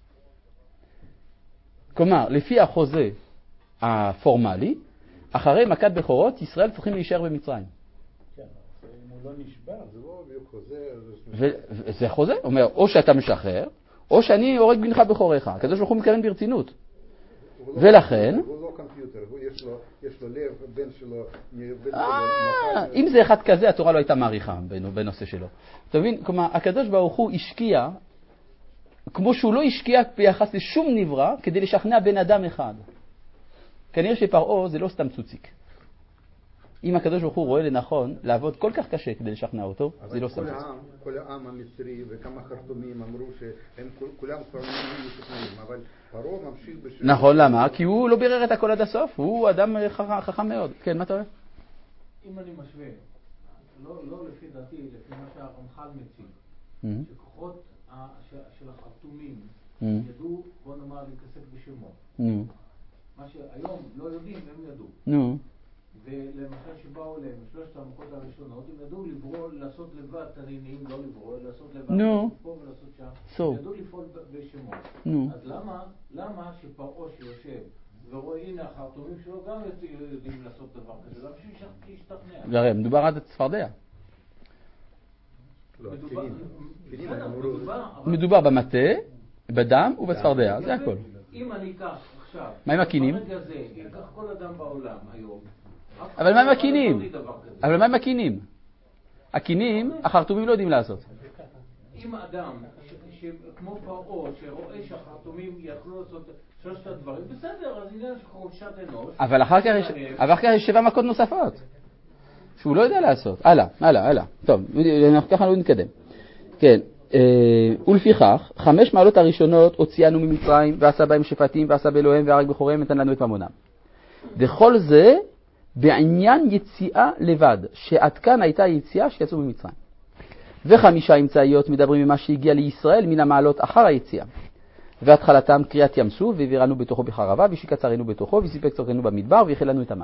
A: כלומר, לפי החוזה הפורמלי, אחרי מכת בכורות, ישראל צריכים להישאר במצרים.
B: כן, אם הוא לא נשבר, זה לא חוזה.
A: זה חוזה, אומר, או שאתה משחרר, או שאני הורג בנך בכוריך. הקדוש ברוך הוא מתכוון ברצינות. ולכן...
D: הוא לא קומפיוטר, יש לו לב, בן שלו...
A: אם זה אחד כזה, התורה לא הייתה מעריכה בנושא שלו. אתה מבין? כלומר, הקדוש ברוך הוא השקיע, כמו שהוא לא השקיע ביחס לשום נברא, כדי לשכנע בן אדם אחד. כנראה שפרעה זה לא סתם צוציק. אם הקדוש ברוך הוא רואה לנכון לעבוד כל כך קשה כדי לשכנע אותו, זה לא סתם צוציק.
D: כל העם המצרי וכמה חרטומים אמרו שהם כולם כבר משכנעים, אבל פרעה ממשיך בשביל...
A: נכון, למה? כי הוא לא בירר את הכל עד הסוף, הוא אדם חכם מאוד. כן, מה אתה אומר?
F: אם אני משווה, לא לפי דעתי, לפי מה שהרמח"ל מציג, שכוחות של החרטומים ידעו, בוא נאמר, להתעסק בשמו. מה שהיום לא יודעים, הם ידעו. ולמשל שבאו אליהם, שלושת המכות הראשונות, הם ידעו לעשות לבד תנינים, לא לברוא, לעשות לבד פה ולעשות שם. ידעו לפעול בשמות. אז למה שפרעה שיושב ורואה הנה החרטומים שלו גם יודעים לעשות דבר כזה? למה שישתכנע?
A: הרי מדובר עד הצפרדע. מדובר במטה, בדם ובצפרדע, זה הכל.
F: אם אני אקח עכשיו,
A: מה עם הקינים?
F: ברגע זה, אקח כל אדם בעולם היום,
A: אבל מה עם הקינים? אבל מה עם הקינים? הקינים, החרטומים לא יודעים לעשות.
F: אם אדם, כמו פרעה, שרואה שהחרטומים יכלו לעשות שלושת הדברים, בסדר, אז עניין של חורשת אנוש. אבל אחר כך יש 7 מכות נוספות,
A: שהוא לא יודע לעשות. הלאה. טוב, ככה לא נתקדם. כן, ולפיכך, 5 מעלות הראשונות הוציאנו ממצרים, ועשה בהם שפטים, ועשה באלוהים, והרג בחוריהם, נתן לנו את ממונם. וכל זה בעניין יציאה לבד, שעד כאן הייתה יציאה שיצאו ממצרים. ו5 אמצעיות מדברים ממה שהגיע לישראל מן המעלות אחר היציאה. והתחלתם קריאת ים סוף, והעבירנו בתוכו בחרבה, ושקצרנו בתוכו, וסיפק צורכנו במדבר, ויחל לנו את המן.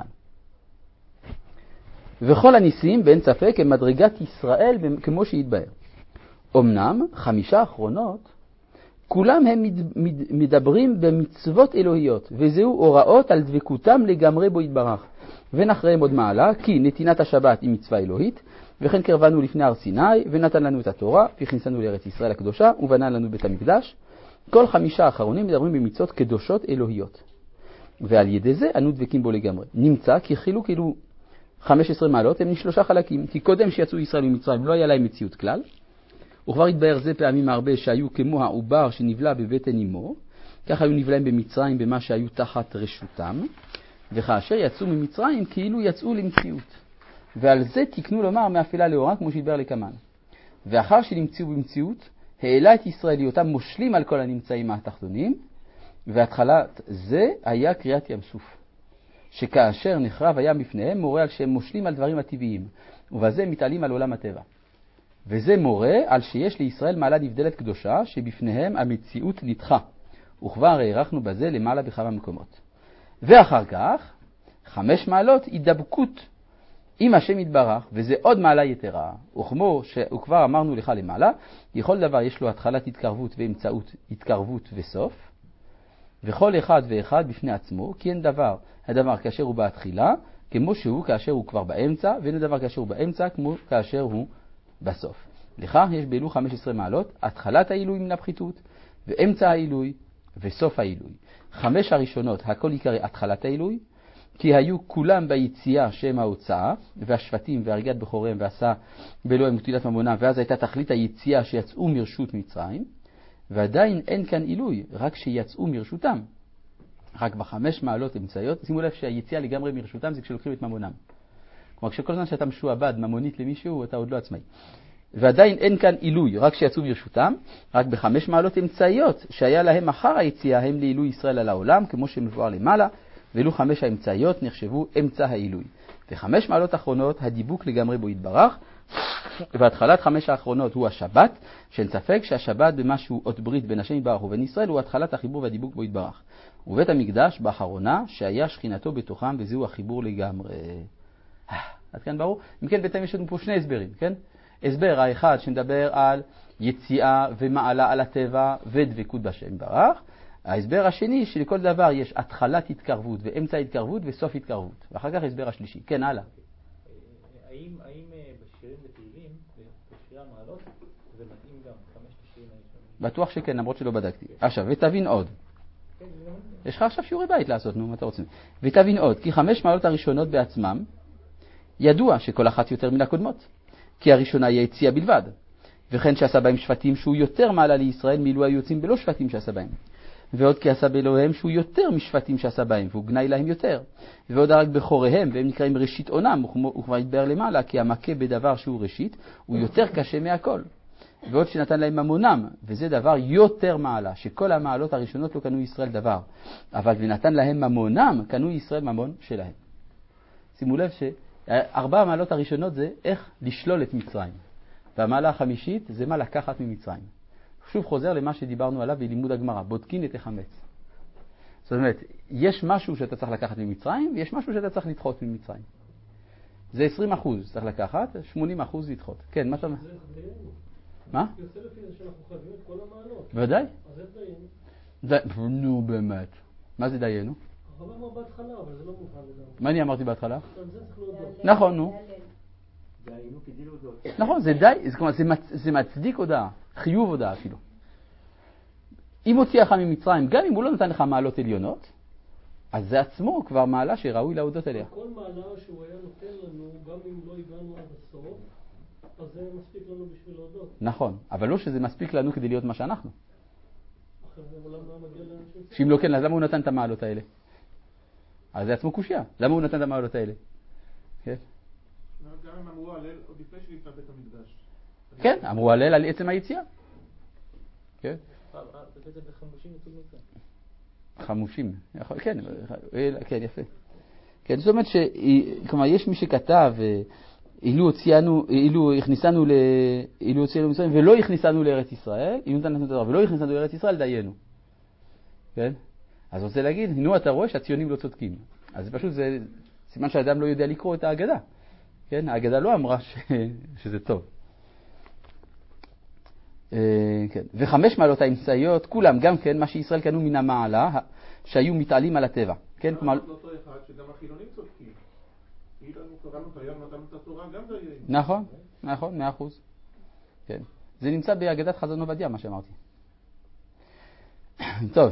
A: וכל הניסים, באין ספק, הם מדרגת ישראל כמו שהתבאר. אמנם 5 האחרונות, כולם הם מדברים במצוות אלוהיות, וזהו הוראות על דבקותם לגמרי בו יתברך. ונחריהם עוד מעלה, כי נתינת השבת היא מצווה אלוהית, וכן קרבנו לפני הר סיני, ונתן לנו את התורה, וכניסנו לארץ ישראל הקדושה, ובנה לנו בית המקדש. כל 5 האחרונים מדברים במצוות קדושות אלוהיות. ועל ידי זה אנו דבקים בו לגמרי. נמצא כי חילוק אלו 15 מעלות הם 3 חלקים, כי קודם שיצאו ישראל ממצרים לא היה להם מציאות כלל, וכבר התבאר זה פעמים הרבה שהיו כמו העובר שנבלע בבטן אמו, כך היו נבלעים במצרים במה שהיו תחת רשותם, וכאשר יצאו ממצרים כאילו יצאו למציאות. ועל זה תקנו לומר מאפלה לאורה כמו שהתבאר לקמן. ואחר שנמצאו במציאות, העלה את ישראל להיותם מושלים על כל הנמצאים התחתונים, והתחלת זה היה קריאת ים סוף. שכאשר נחרב הים בפניהם מורה על שהם מושלים על דברים הטבעיים, ובזה מתעלים על עולם הטבע. וזה מורה על שיש לישראל מעלה נבדלת קדושה שבפניהם המציאות נדחה, וכבר הערכנו בזה למעלה בכמה מקומות. ואחר כך 5 מעלות הידבקות עם השם יתברך, וזה עוד מעלה יתרה, וכמו שכבר אמרנו לך למעלה, לכל דבר יש לו התחלת התקרבות ואמצעות התקרבות וסוף, וכל אחד ואחד בפני עצמו, כי אין הדבר כאשר הוא בהתחילה, כמו שהוא כאשר הוא כבר באמצע, ואין הדבר כאשר הוא באמצע, כמו כאשר הוא בסוף. לכך יש באלו 15 מעלות, התחלת העילוי מן הפחיתות, ואמצע העילוי, וסוף העילוי. 5 הראשונות, הכל עיקרי התחלת העילוי, כי היו כולם ביציאה שם ההוצאה, והשבטים והריגת בכוריהם ועשה באלוהים ותילת ממונם, ואז הייתה תכלית היציאה שיצאו מרשות מצרים, ועדיין אין כאן עילוי, רק שיצאו מרשותם. רק ב5 מעלות אמצעיות, שימו לב שהיציאה לגמרי מרשותם זה כשלוקחים את ממונם. כלומר, כשכל זמן שאתה משועבד ממונית למישהו, אתה עוד לא עצמאי. ועדיין אין כאן עילוי, רק שיצאו מרשותם, רק ב5 מעלות אמצעיות, שהיה להם אחר היציאה, הם לעילוי ישראל על העולם, כמו שמבואר למעלה, ואלו 5 האמצעיות נחשבו אמצע העילוי. ו5 מעלות אחרונות, הדיבוק לגמרי בו יתברך, והתחלת 5 האחרונות הוא השבת, שאין ספק שהשבת במשהו אות ברית בין השם יתברך ובין ישראל, הוא התחלת החיבור והדיבוק בו יתברך. ובית המקדש באחרונה, שהיה שכינתו בתוכם, וזהו החיבור לגמרי. עד כאן ברור? אם כן, בעצם יש לנו פה 2 הסברים, כן? הסבר האחד שמדבר על יציאה ומעלה על הטבע ודבקות בשם יתברך. ההסבר השני שלכל דבר יש התחלת התקרבות ואמצע התקרבות וסוף התקרבות. ואחר כך הסבר השלישי. כן, הלאה.
G: האם בשירים ותהילים, בשירי המעלות, זה מתאים גם 5 שירים הראשונים?
A: בטוח שכן, למרות שלא בדקתי. עכשיו, ותבין עוד. יש לך עכשיו שיעורי בית לעשות, נו, מה אתה רוצה? ותבין עוד, כי 5 מעלות הראשונות בעצמם, ידוע שכל אחת יותר מן הקודמות. כי הראשונה היא היציאה בלבד. וכן שעשה בהם שבטים שהוא יותר מעלה לישראל מאילו היו יוצאים בלא שבטים שעשה בהם. ועוד כי עשה באלוהיהם שהוא יותר משבטים שעשה בהם, והוא גנאי להם יותר. ועוד הרג בכוריהם, והם נקראים ראשית עונם, וכבר יתבאר למעלה, כי המכה בדבר שהוא ראשית, הוא יותר קשה מהכל. ועוד שנתן להם ממונם, וזה דבר יותר מעלה, שכל המעלות הראשונות לא קנו ישראל דבר. אבל ונתן להם ממונם, קנו ישראל ממון שלהם. שימו לב ש4 המעלות הראשונות זה איך לשלול את מצרים. והמעלה החמישית זה מה לקחת ממצרים. שוב חוזר למה שדיברנו עליו בלימוד הגמרא, בודקין את החמץ. זאת אומרת, יש משהו שאתה צריך לקחת ממצרים, ויש משהו שאתה צריך לדחות ממצרים. זה 20% צריך לקחת, 80% לדחות. כן, מה אתה אומר? מה?
H: יוצא לפי זה שאנחנו חייבים את כל המעלות.
A: בוודאי.
H: אז איך דיינו?
A: נו באמת. מה זה דיינו?
H: הרב אמר בהתחלה, אבל זה לא מובן לגמרי.
A: מה אני אמרתי בהתחלה?
H: על זה צריך להודות.
A: נכון, נו.
C: דיינו כדי להודות.
A: נכון, זה די, זה מצדיק הודעה, חיוב הודעה אפילו. אם הוציאך ממצרים, גם אם הוא לא נתן לך מעלות עליונות, אז זה עצמו כבר מעלה שראוי להודות אליה.
H: כל מעלה שהוא היה נותן לנו, גם אם לא הגענו עד הסוף, אז זה מספיק לנו בשביל להודות.
A: נכון, אבל לא שזה מספיק לנו כדי להיות מה שאנחנו.
H: אחרי זה עולם לא מגיע לאנשים.
A: שאם לא כן, אז למה הוא נתן את המעלות האלה? אז זה עצמו קושיה. למה הוא נתן את המעלות האלה? כן?
I: גם הם אמרו הלל עוד לפני שנפתח בית המקדש.
A: כן, אמרו הלל על עצם היציאה. כן?
G: זה בחמושים יצאו מצרים.
A: חמושים. כן, כן, יפה. כן, זאת אומרת כלומר, יש מי שכתב, אילו הכניסנו מצרים ולא הכניסנו לארץ ישראל, ולא הכניסנו לארץ ישראל, דיינו. כן? אז רוצה להגיד, נו, אתה רואה שהציונים לא צודקים. אז זה פשוט, זה סימן שהאדם לא יודע לקרוא את ההגדה. כן? ההגדה לא אמרה שזה טוב. כן. וחמש מעלות האמצעיות, כולם גם כן, מה שישראל קנו מן המעלה, שהיו מתעלים על הטבע. כן?
I: כלומר... לא אותו אחד שגם החילונים צודקים. אילנו קראנו את היום, נתנו את התורה, גם דיינו.
A: נכון, נכון, 100%. כן. זה נמצא בהגדת חזון עובדיה, מה שאמרתי. טוב.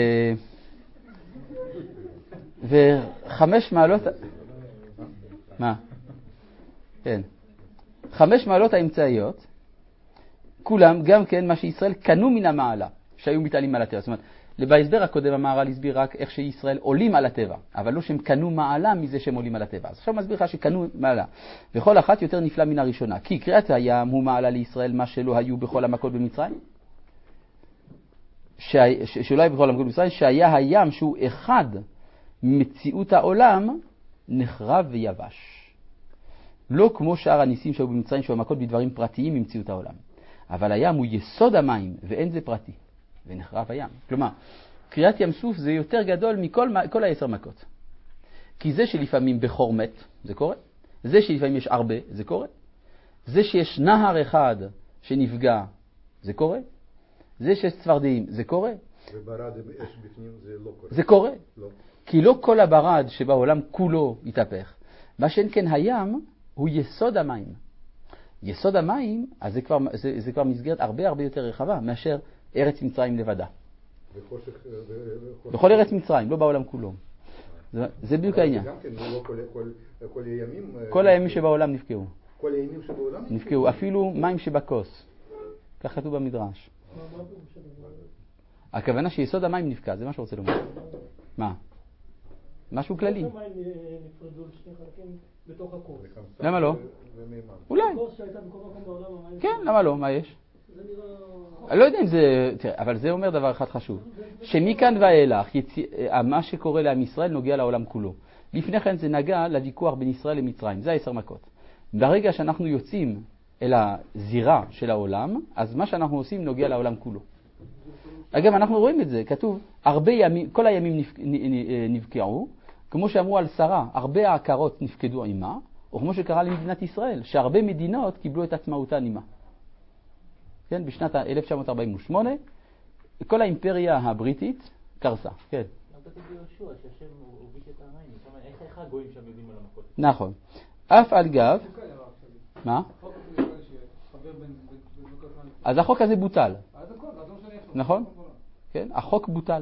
A: וחמש מעלות... מה? כן. חמש מעלות האמצעיות, כולם גם כן מה שישראל קנו מן המעלה, שהיו מתעלים על הטבע. זאת אומרת, בהסבר הקודם המהר"ל הסביר רק איך שישראל עולים על הטבע, אבל לא שהם קנו מעלה מזה שהם עולים על הטבע. אז עכשיו מסביר לך שקנו מעלה. וכל אחת יותר נפלא מן הראשונה. כי קריאת הים הוא מעלה לישראל מה שלא היו בכל המכות במצרים. שלא היה בכל המכות במצרים, שהיה הים שהוא אחד מציאות העולם נחרב ויבש. לא כמו שאר הניסים שהיו במצרים שהיו מכות בדברים פרטיים ממציאות העולם. אבל הים הוא יסוד המים ואין זה פרטי. ונחרב הים. כלומר, קריאת ים סוף זה יותר גדול מכל 10 מכות. כי זה שלפעמים בחור מת, זה קורה. זה שלפעמים יש הרבה, זה קורה. זה שיש נהר אחד שנפגע, זה קורה. זה שיש צפרדעים, זה קורה.
D: וברד אש בפנים זה לא קורה.
A: זה קורה.
D: לא.
A: כי לא כל הברד שבעולם כולו יתהפך. מה שאין כן הים הוא יסוד המים. יסוד המים, אז זה כבר מסגרת הרבה יותר רחבה מאשר ארץ מצרים לבדה. בכל ארץ מצרים, לא בעולם כולו. זה בדיוק העניין.
D: גם כן, לא כל הימים...
A: כל הימים שבעולם נפקעו.
D: כל הימים שבעולם
A: נפקעו, אפילו מים שבכוס. כך כתוב במדרש. הכוונה שיסוד המים נפקע, זה מה שרוצה לומר. מה? משהו כללי.
H: המים נפרדו לשני חלקים בתוך הכוס.
A: למה לא? אולי.
H: הכוס שהייתה בכל מקום בעולם המים...
A: כן, למה לא? מה יש?
H: זה נראה...
A: אני לא יודע אם זה... תראה, אבל זה אומר דבר אחד חשוב. שמכאן ואילך, מה שקורה לעם ישראל נוגע לעולם כולו. לפני כן זה נגע לוויכוח בין ישראל למצרים. זה 10 מכות. ברגע שאנחנו יוצאים אל הזירה של העולם, אז מה שאנחנו עושים נוגע לעולם כולו. אגב, אנחנו רואים את זה. כתוב, כל הימים נבקעו, כמו שאמרו על שרה, הרבה העקרות נפקדו עימה, או כמו שקרה למדינת ישראל, שהרבה מדינות קיבלו את עצמאותן עימה. כן, בשנת 1948, כל האימפריה הבריטית קרסה. כן.
G: אתה תגיד יהושע, שהשם הוביש את העין, איך הגויים שם יודעים על המכות?
A: נכון. אף על גב... מה? אז החוק הזה בוטל. נכון? כן, החוק בוטל.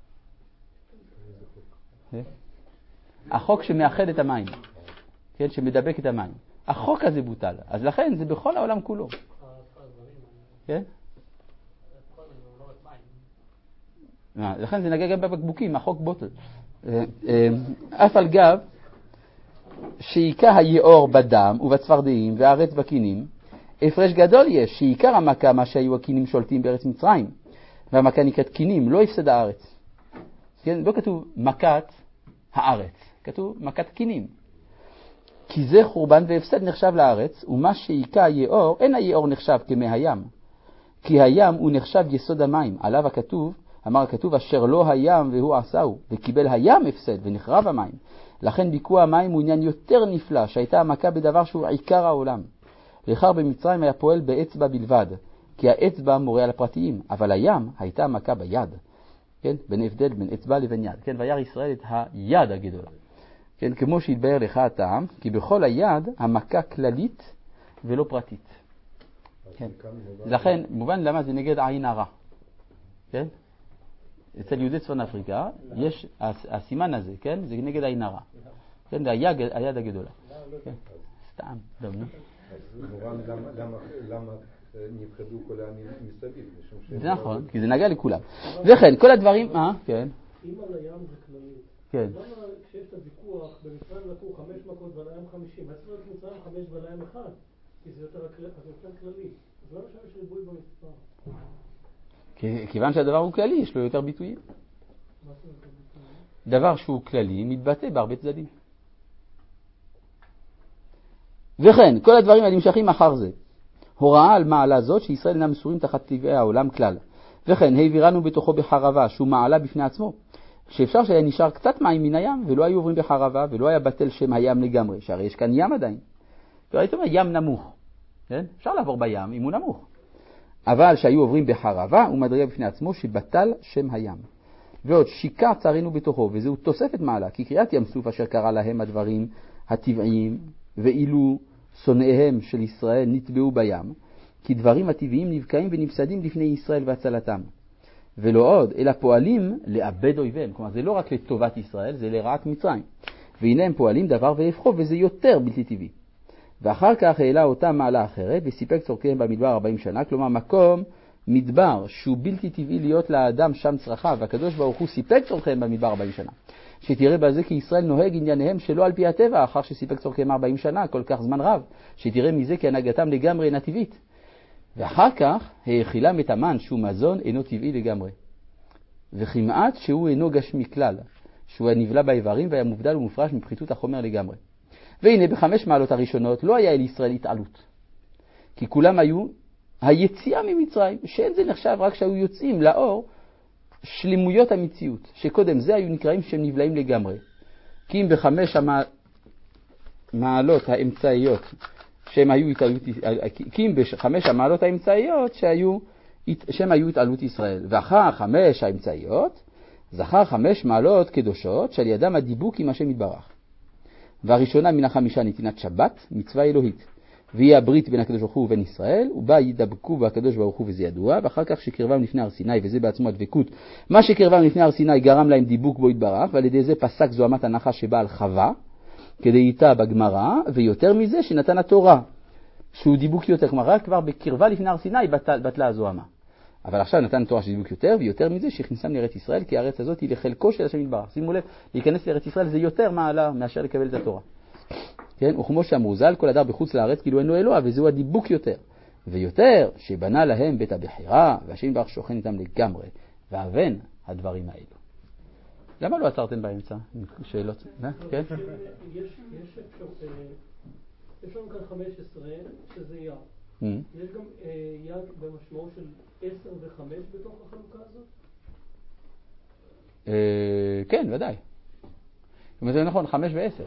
A: החוק שמאחד את המים. כן, שמדבק את המים. החוק הזה בוטל. אז לכן זה בכל העולם כולו. כן? לכן זה נגע גם בבקבוקים, החוק בוטל. אף על גב שעיקר היאור בדם ובצפרדעים והארץ בקינים, הפרש גדול יש שעיקר המכה מה שהיו הקינים שולטים בארץ מצרים, והמכה נקראת קינים, לא הפסד הארץ. כן? לא כתוב מכת הארץ, כתוב מכת קינים. כי זה חורבן והפסד נחשב לארץ, ומה שעיקר היאור, אין היאור נחשב כמי הים. כי הים הוא נחשב יסוד המים, עליו הכתוב, אמר הכתוב, אשר לא הים והוא עשהו, וקיבל הים הפסד ונחרב המים. לכן ביקוע המים הוא עניין יותר נפלא, שהייתה המכה בדבר שהוא עיקר העולם. לכך במצרים היה פועל באצבע בלבד, כי האצבע מורה על הפרטיים, אבל הים הייתה המכה ביד. כן? בין הבדל בין אצבע לבין יד. כן? וירא ישראל את היד הגדולה. כן? כמו שהתבהר לך הטעם, כי בכל היד המכה כללית ולא פרטית. כן? לכן, מובן למה זה נגד עין הרע. כן? אצל יהודי צפון אפריקה יש הסימן הזה, כן? זה נגד עין הרע. כן? זה היד הגדולה. כן? סתם, טוב, נו.
D: למה נפחדו כל העמים מסביב?
A: זה נכון, כי זה נגע לכולם. וכן, כל הדברים... כן.
H: אם על הים זה כללי.
A: כן.
H: למה כשיש את הוויכוח, במצרים לקחו 5 מכות ועל הים 50, אצלנו במצרים 5 ועל הים 1, כי זה יותר כללי. אז למה שם יש ריבוי במספר?
A: כיוון שהדבר הוא כללי, יש לו יותר ביטויים.
H: מה זה יותר ביטויים?
A: דבר שהוא כללי מתבטא בהרבה צדדים. וכן, כל הדברים הנמשכים אחר זה. הוראה על מעלה זאת שישראל אינם מסורים תחת טבעי העולם כלל. וכן, העבירנו בתוכו בחרבה, שהוא מעלה בפני עצמו. שאפשר שהיה נשאר קצת מים מן הים, ולא היו עוברים בחרבה, ולא היה בטל שם הים לגמרי, שהרי יש כאן ים עדיין. והיית אומר, ים נמוך. כן? אפשר לעבור בים אם הוא נמוך. אבל שהיו עוברים בחרבה, הוא מדרגה בפני עצמו שבטל שם הים. ועוד שיקע צרינו בתוכו, וזהו תוספת מעלה, כי קריאת ים סוף אשר קרא להם הדברים הטבעיים, ואילו שונאיהם של ישראל נטבעו בים, כי דברים הטבעיים נבקעים ונפסדים לפני ישראל והצלתם. ולא עוד, אלא פועלים לאבד אויביהם. כלומר, זה לא רק לטובת ישראל, זה לרעת מצרים. והנה הם פועלים דבר והפכו, וזה יותר בלתי טבעי. ואחר כך העלה אותם מעלה אחרת, וסיפק צורכיהם במדבר 40 שנה, כלומר מקום מדבר שהוא בלתי טבעי להיות לאדם שם צרכיו, והקדוש ברוך הוא סיפק צורכיהם במדבר 40 שנה. שתראה בזה כי ישראל נוהג ענייניהם שלא על פי הטבע, אחר שסיפק צורכיהם 40 שנה, כל כך זמן רב. שתראה מזה כי הנהגתם לגמרי אינה טבעית. ואחר כך האכילם את המן שהוא מזון אינו טבעי לגמרי. וכמעט שהוא אינו גשמי כלל, שהוא נבלע באיברים והיה מובדל ומופרש מפחיתות החומר לגמרי. והנה ב5 מעלות הראשונות לא היה אל ישראל התעלות. כי כולם היו היציאה ממצרים, שאין זה נחשב רק שהיו יוצאים לאור שלמויות המציאות, שקודם זה היו נקראים שהם נבלעים לגמרי. כי אם ב5 המעלות האמצעיות שהם היו התעלות, כי אם ב5 המעלות האמצעיות שהם היו התעלות ישראל, ואחר 5 האמצעיות זכר 5 מעלות קדושות שעל ידם הדיבוק עם השם יתברך. והראשונה מן 5 נתינת שבת, מצווה אלוהית, והיא הברית בין הקדוש ברוך הוא ובין ישראל, ובה ידבקו בקדוש ברוך הוא וזה ידוע, ואחר כך שקרבם לפני הר סיני, וזה בעצמו הדבקות, מה שקרבם לפני הר סיני גרם להם דיבוק בו יתברך, ועל ידי זה פסק זוהמת הנחש שבא על חווה, כדי איתה בגמרא, ויותר מזה שנתן התורה, שהוא דיבוק יותר, כלומר רק כבר בקרבה לפני הר סיני בטלה הזוהמה. אבל עכשיו נתן תורה של דיבוק יותר, ויותר מזה שהכניסם לארץ ישראל, כי הארץ הזאת היא לחלקו של השם יתברך. שימו לב, להיכנס לארץ ישראל זה יותר מעלה מאשר לקבל את התורה. כן? וכמו שאמרו ז"ל, כל הדר בחוץ לארץ כאילו אין לו אלוה, וזהו הדיבוק יותר. ויותר שבנה להם בית הבחירה, והשם יתברך שוכן איתם לגמרי, ואבן הדברים האלו. למה לא עצרתם באמצע? שאלות? כן?
H: יש לנו כאן 15, שזה יד. יש גם יד במשמעות של 10 ו5 בתוך החלוקה הזאת?
A: כן, ודאי. זאת אומרת, זה נכון, 5 ו10.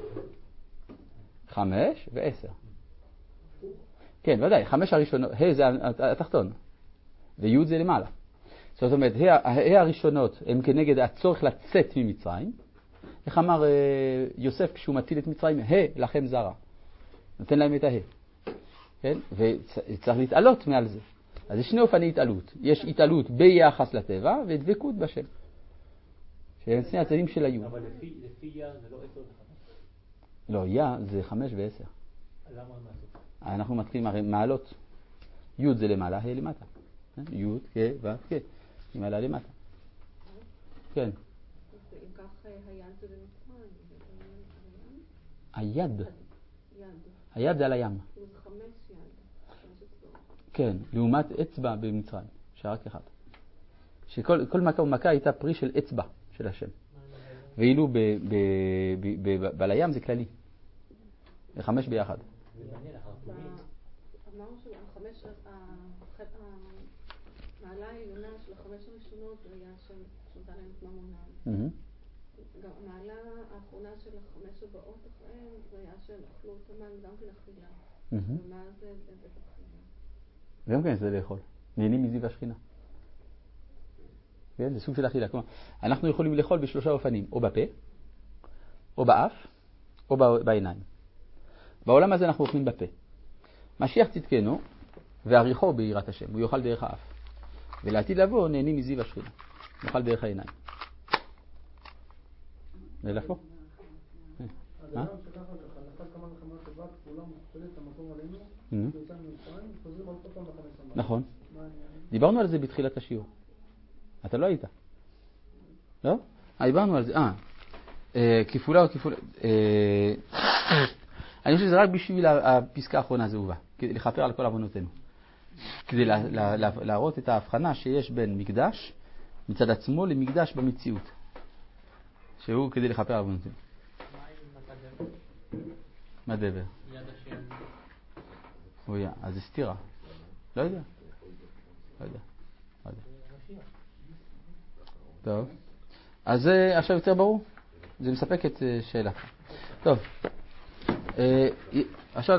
A: 5 ו10. כן, ודאי, 5 הראשונות, ה' זה התחתון, וי' זה למעלה. זאת אומרת, ה' הראשונות הם כנגד הצורך לצאת ממצרים. איך אמר יוסף כשהוא מטיל את מצרים? ה' לכם זרה. נותן להם את ה'. כן? וצריך להתעלות מעל זה. אז יש שני אופני התעלות. יש התעלות ביחס לטבע ודבקות בשם. שהם שני הצדדים של היו.
G: אבל לפי יא זה לא 10 ו5?
A: לא, יא זה 5 ו10.
G: למה מה?
A: אנחנו מתחילים הרי מעלות. י' זה למעלה, ה' למטה. י' כ' ו' כ'. היא מעלה למטה. כן.
E: אם כך היד זה במצרים.
A: היד. היד זה על הים. כן, לעומת אצבע במצרים, שרק אחד. שכל מכה הייתה פרי של אצבע של השם. ואילו בעל הים זה כללי. 5 ביחד.
E: אמרנו שהחמש המעלה העליונה של 5 הראשונות זה היה שנתן להם את ממונם. גם המעלה האחרונה של 5 הבאות אחריהם זה היה שהם אכלו את המן גם כן אכילה. ומה זה בית אכילה?
A: גם כן זה לאכול. נהנים מזיו השכינה. כן? זה סוג של אכילה. כלומר, אנחנו יכולים לאכול בשלושה אופנים, או בפה, או באף, או בעיניים. בעולם הזה אנחנו אוכלים בפה. משיח צדקנו, ועריכו ביראת השם, הוא יאכל דרך האף. ולעתיד לבוא נהנים מזיו השכינה. הוא יאכל דרך העיניים. נלך פה?
H: אדם שככה נפל כמה וכמה טובת, כולם מוכפלים את המקום עלינו, ויוצאים ממצרים, חוזרים עוד פעם לחמש המעלה.
A: נכון. דיברנו על זה בתחילת השיעור. אתה לא היית. לא? דיברנו על זה. כפולה או כפולה. אני חושב שזה רק בשביל הפסקה האחרונה זה הובא, כדי לכפר על כל עוונותינו. כדי להראות את ההבחנה שיש בין מקדש מצד עצמו למקדש במציאות. שהוא כדי לכפר על עוונותינו. מה דבר?
G: יד השם.
A: אויה, אז זה סתירה. לא יודע. טוב. אז זה עכשיו יותר ברור? זה מספק את שאלה. טוב. עכשיו